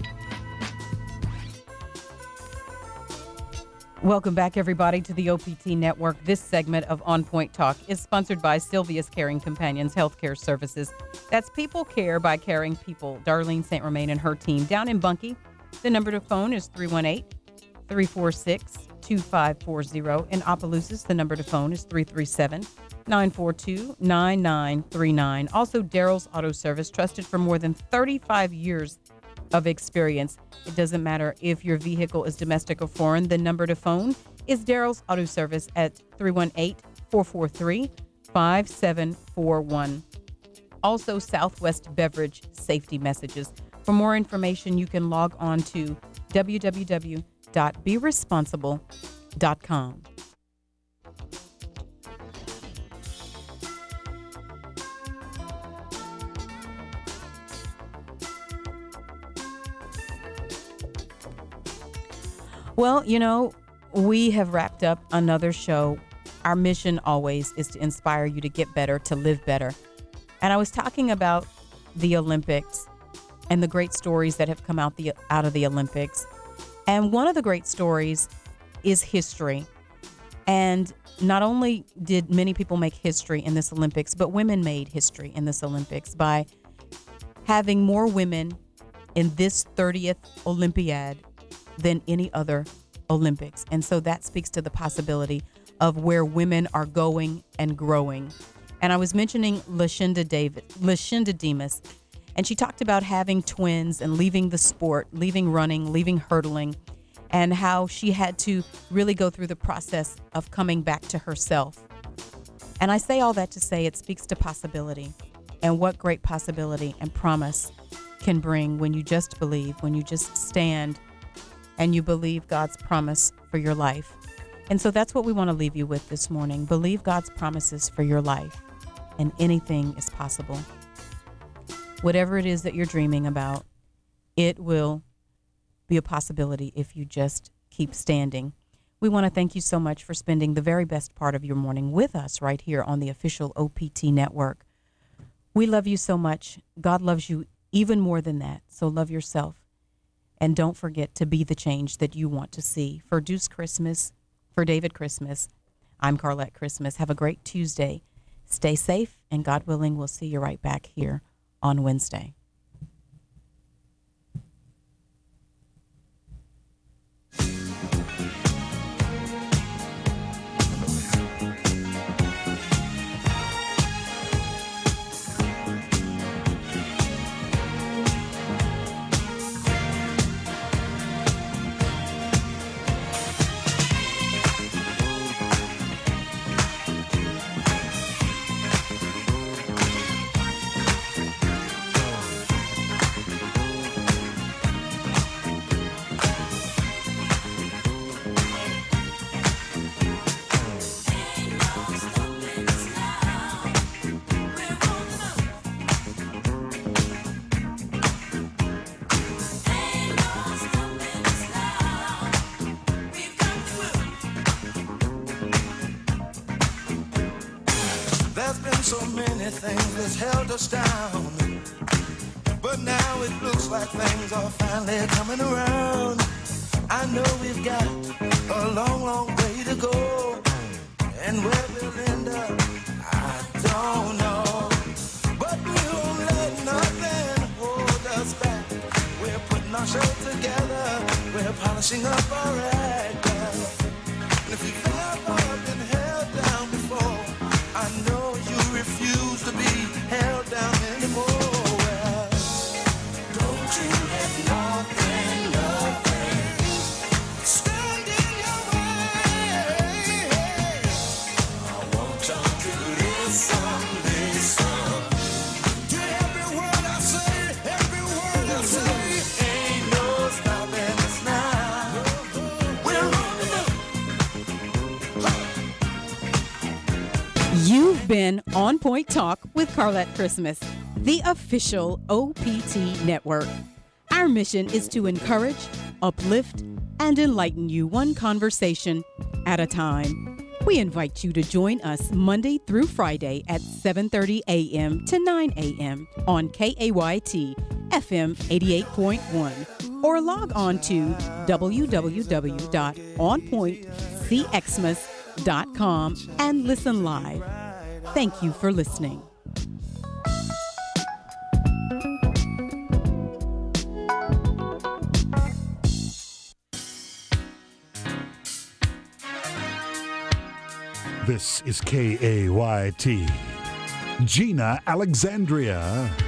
[SPEAKER 2] Welcome back, everybody, to the O P T Network. This segment of On Point Talk is sponsored by Sylvia's Caring Companions Healthcare Services. That's People Care by Caring People. Darlene Saint Romain and her team down in Bunkie. The number to phone is three one eight, three four six, two five four zero. In Opelousas, the number to phone is three three seven, nine four two, nine nine three nine. Also, Daryl's Auto Service, trusted for more than thirty-five years of experience. It doesn't matter if your vehicle is domestic or foreign. The number to phone is Daryl's Auto Service at three one eight, four four three, five seven four one. Also, Southwest Beverage Safety Messages. For more information, you can log on to w w w dot be responsible dot com. Well, you know, we have wrapped up another show. Our mission always is to inspire you to get better, to live better. And I was talking about the Olympics and the great stories that have come out the out of the Olympics. And one of the great stories is history. And not only did many people make history in this Olympics, but women made history in this Olympics by having more women in this thirtieth Olympiad than any other Olympics. And so that speaks to the possibility of where women are going and growing. And I was mentioning Lashinda David, Lashinda Demas, and she talked about having twins and leaving the sport, leaving running, leaving hurdling, and how she had to really go through the process of coming back to herself. And I say all that to say it speaks to possibility, and what great possibility and promise can bring when you just believe, when you just stand and you believe God's promise for your life. And so that's what we want to leave you with this morning. Believe God's promises for your life, and anything is possible. Whatever it is that you're dreaming about, it will be a possibility if you just keep standing. We want to thank you so much for spending the very best part of your morning with us right here on the official O P T Network. We love you so much. God loves you even more than that. So love yourself. And don't forget to be the change that you want to see. For Deuce Christmas, for David Christmas, I'm Carlette Christmas. Have a great Tuesday. Stay safe, and God willing, we'll see you right back here on Wednesday.
[SPEAKER 5] So many things that's held us down, but now it looks like things are finally coming around. I know we've got a long, long way to go, and where we'll end up, I don't know. But we won't let nothing hold us back. We're putting our show together, we're polishing up our act. And if you've ever been held down before, I know you refuse to be held down anymore. Well, don't you let nothing, nothing stand in your way. I want y'all to listen, listen to every word I say, every word I say. Ain't no stopping us now. We're
[SPEAKER 3] been On Point Talk with Carlette Christmas, the official O P T network. Our mission is to encourage, uplift, and enlighten you one conversation at a time. We invite you to join us Monday through Friday at seven thirty a.m. to nine a.m. on K A Y T F M eighty-eight point one or log on to w w w dot on point c xmas dot com and listen live. Thank you for listening.
[SPEAKER 8] This is K A Y T. Gina Alexandria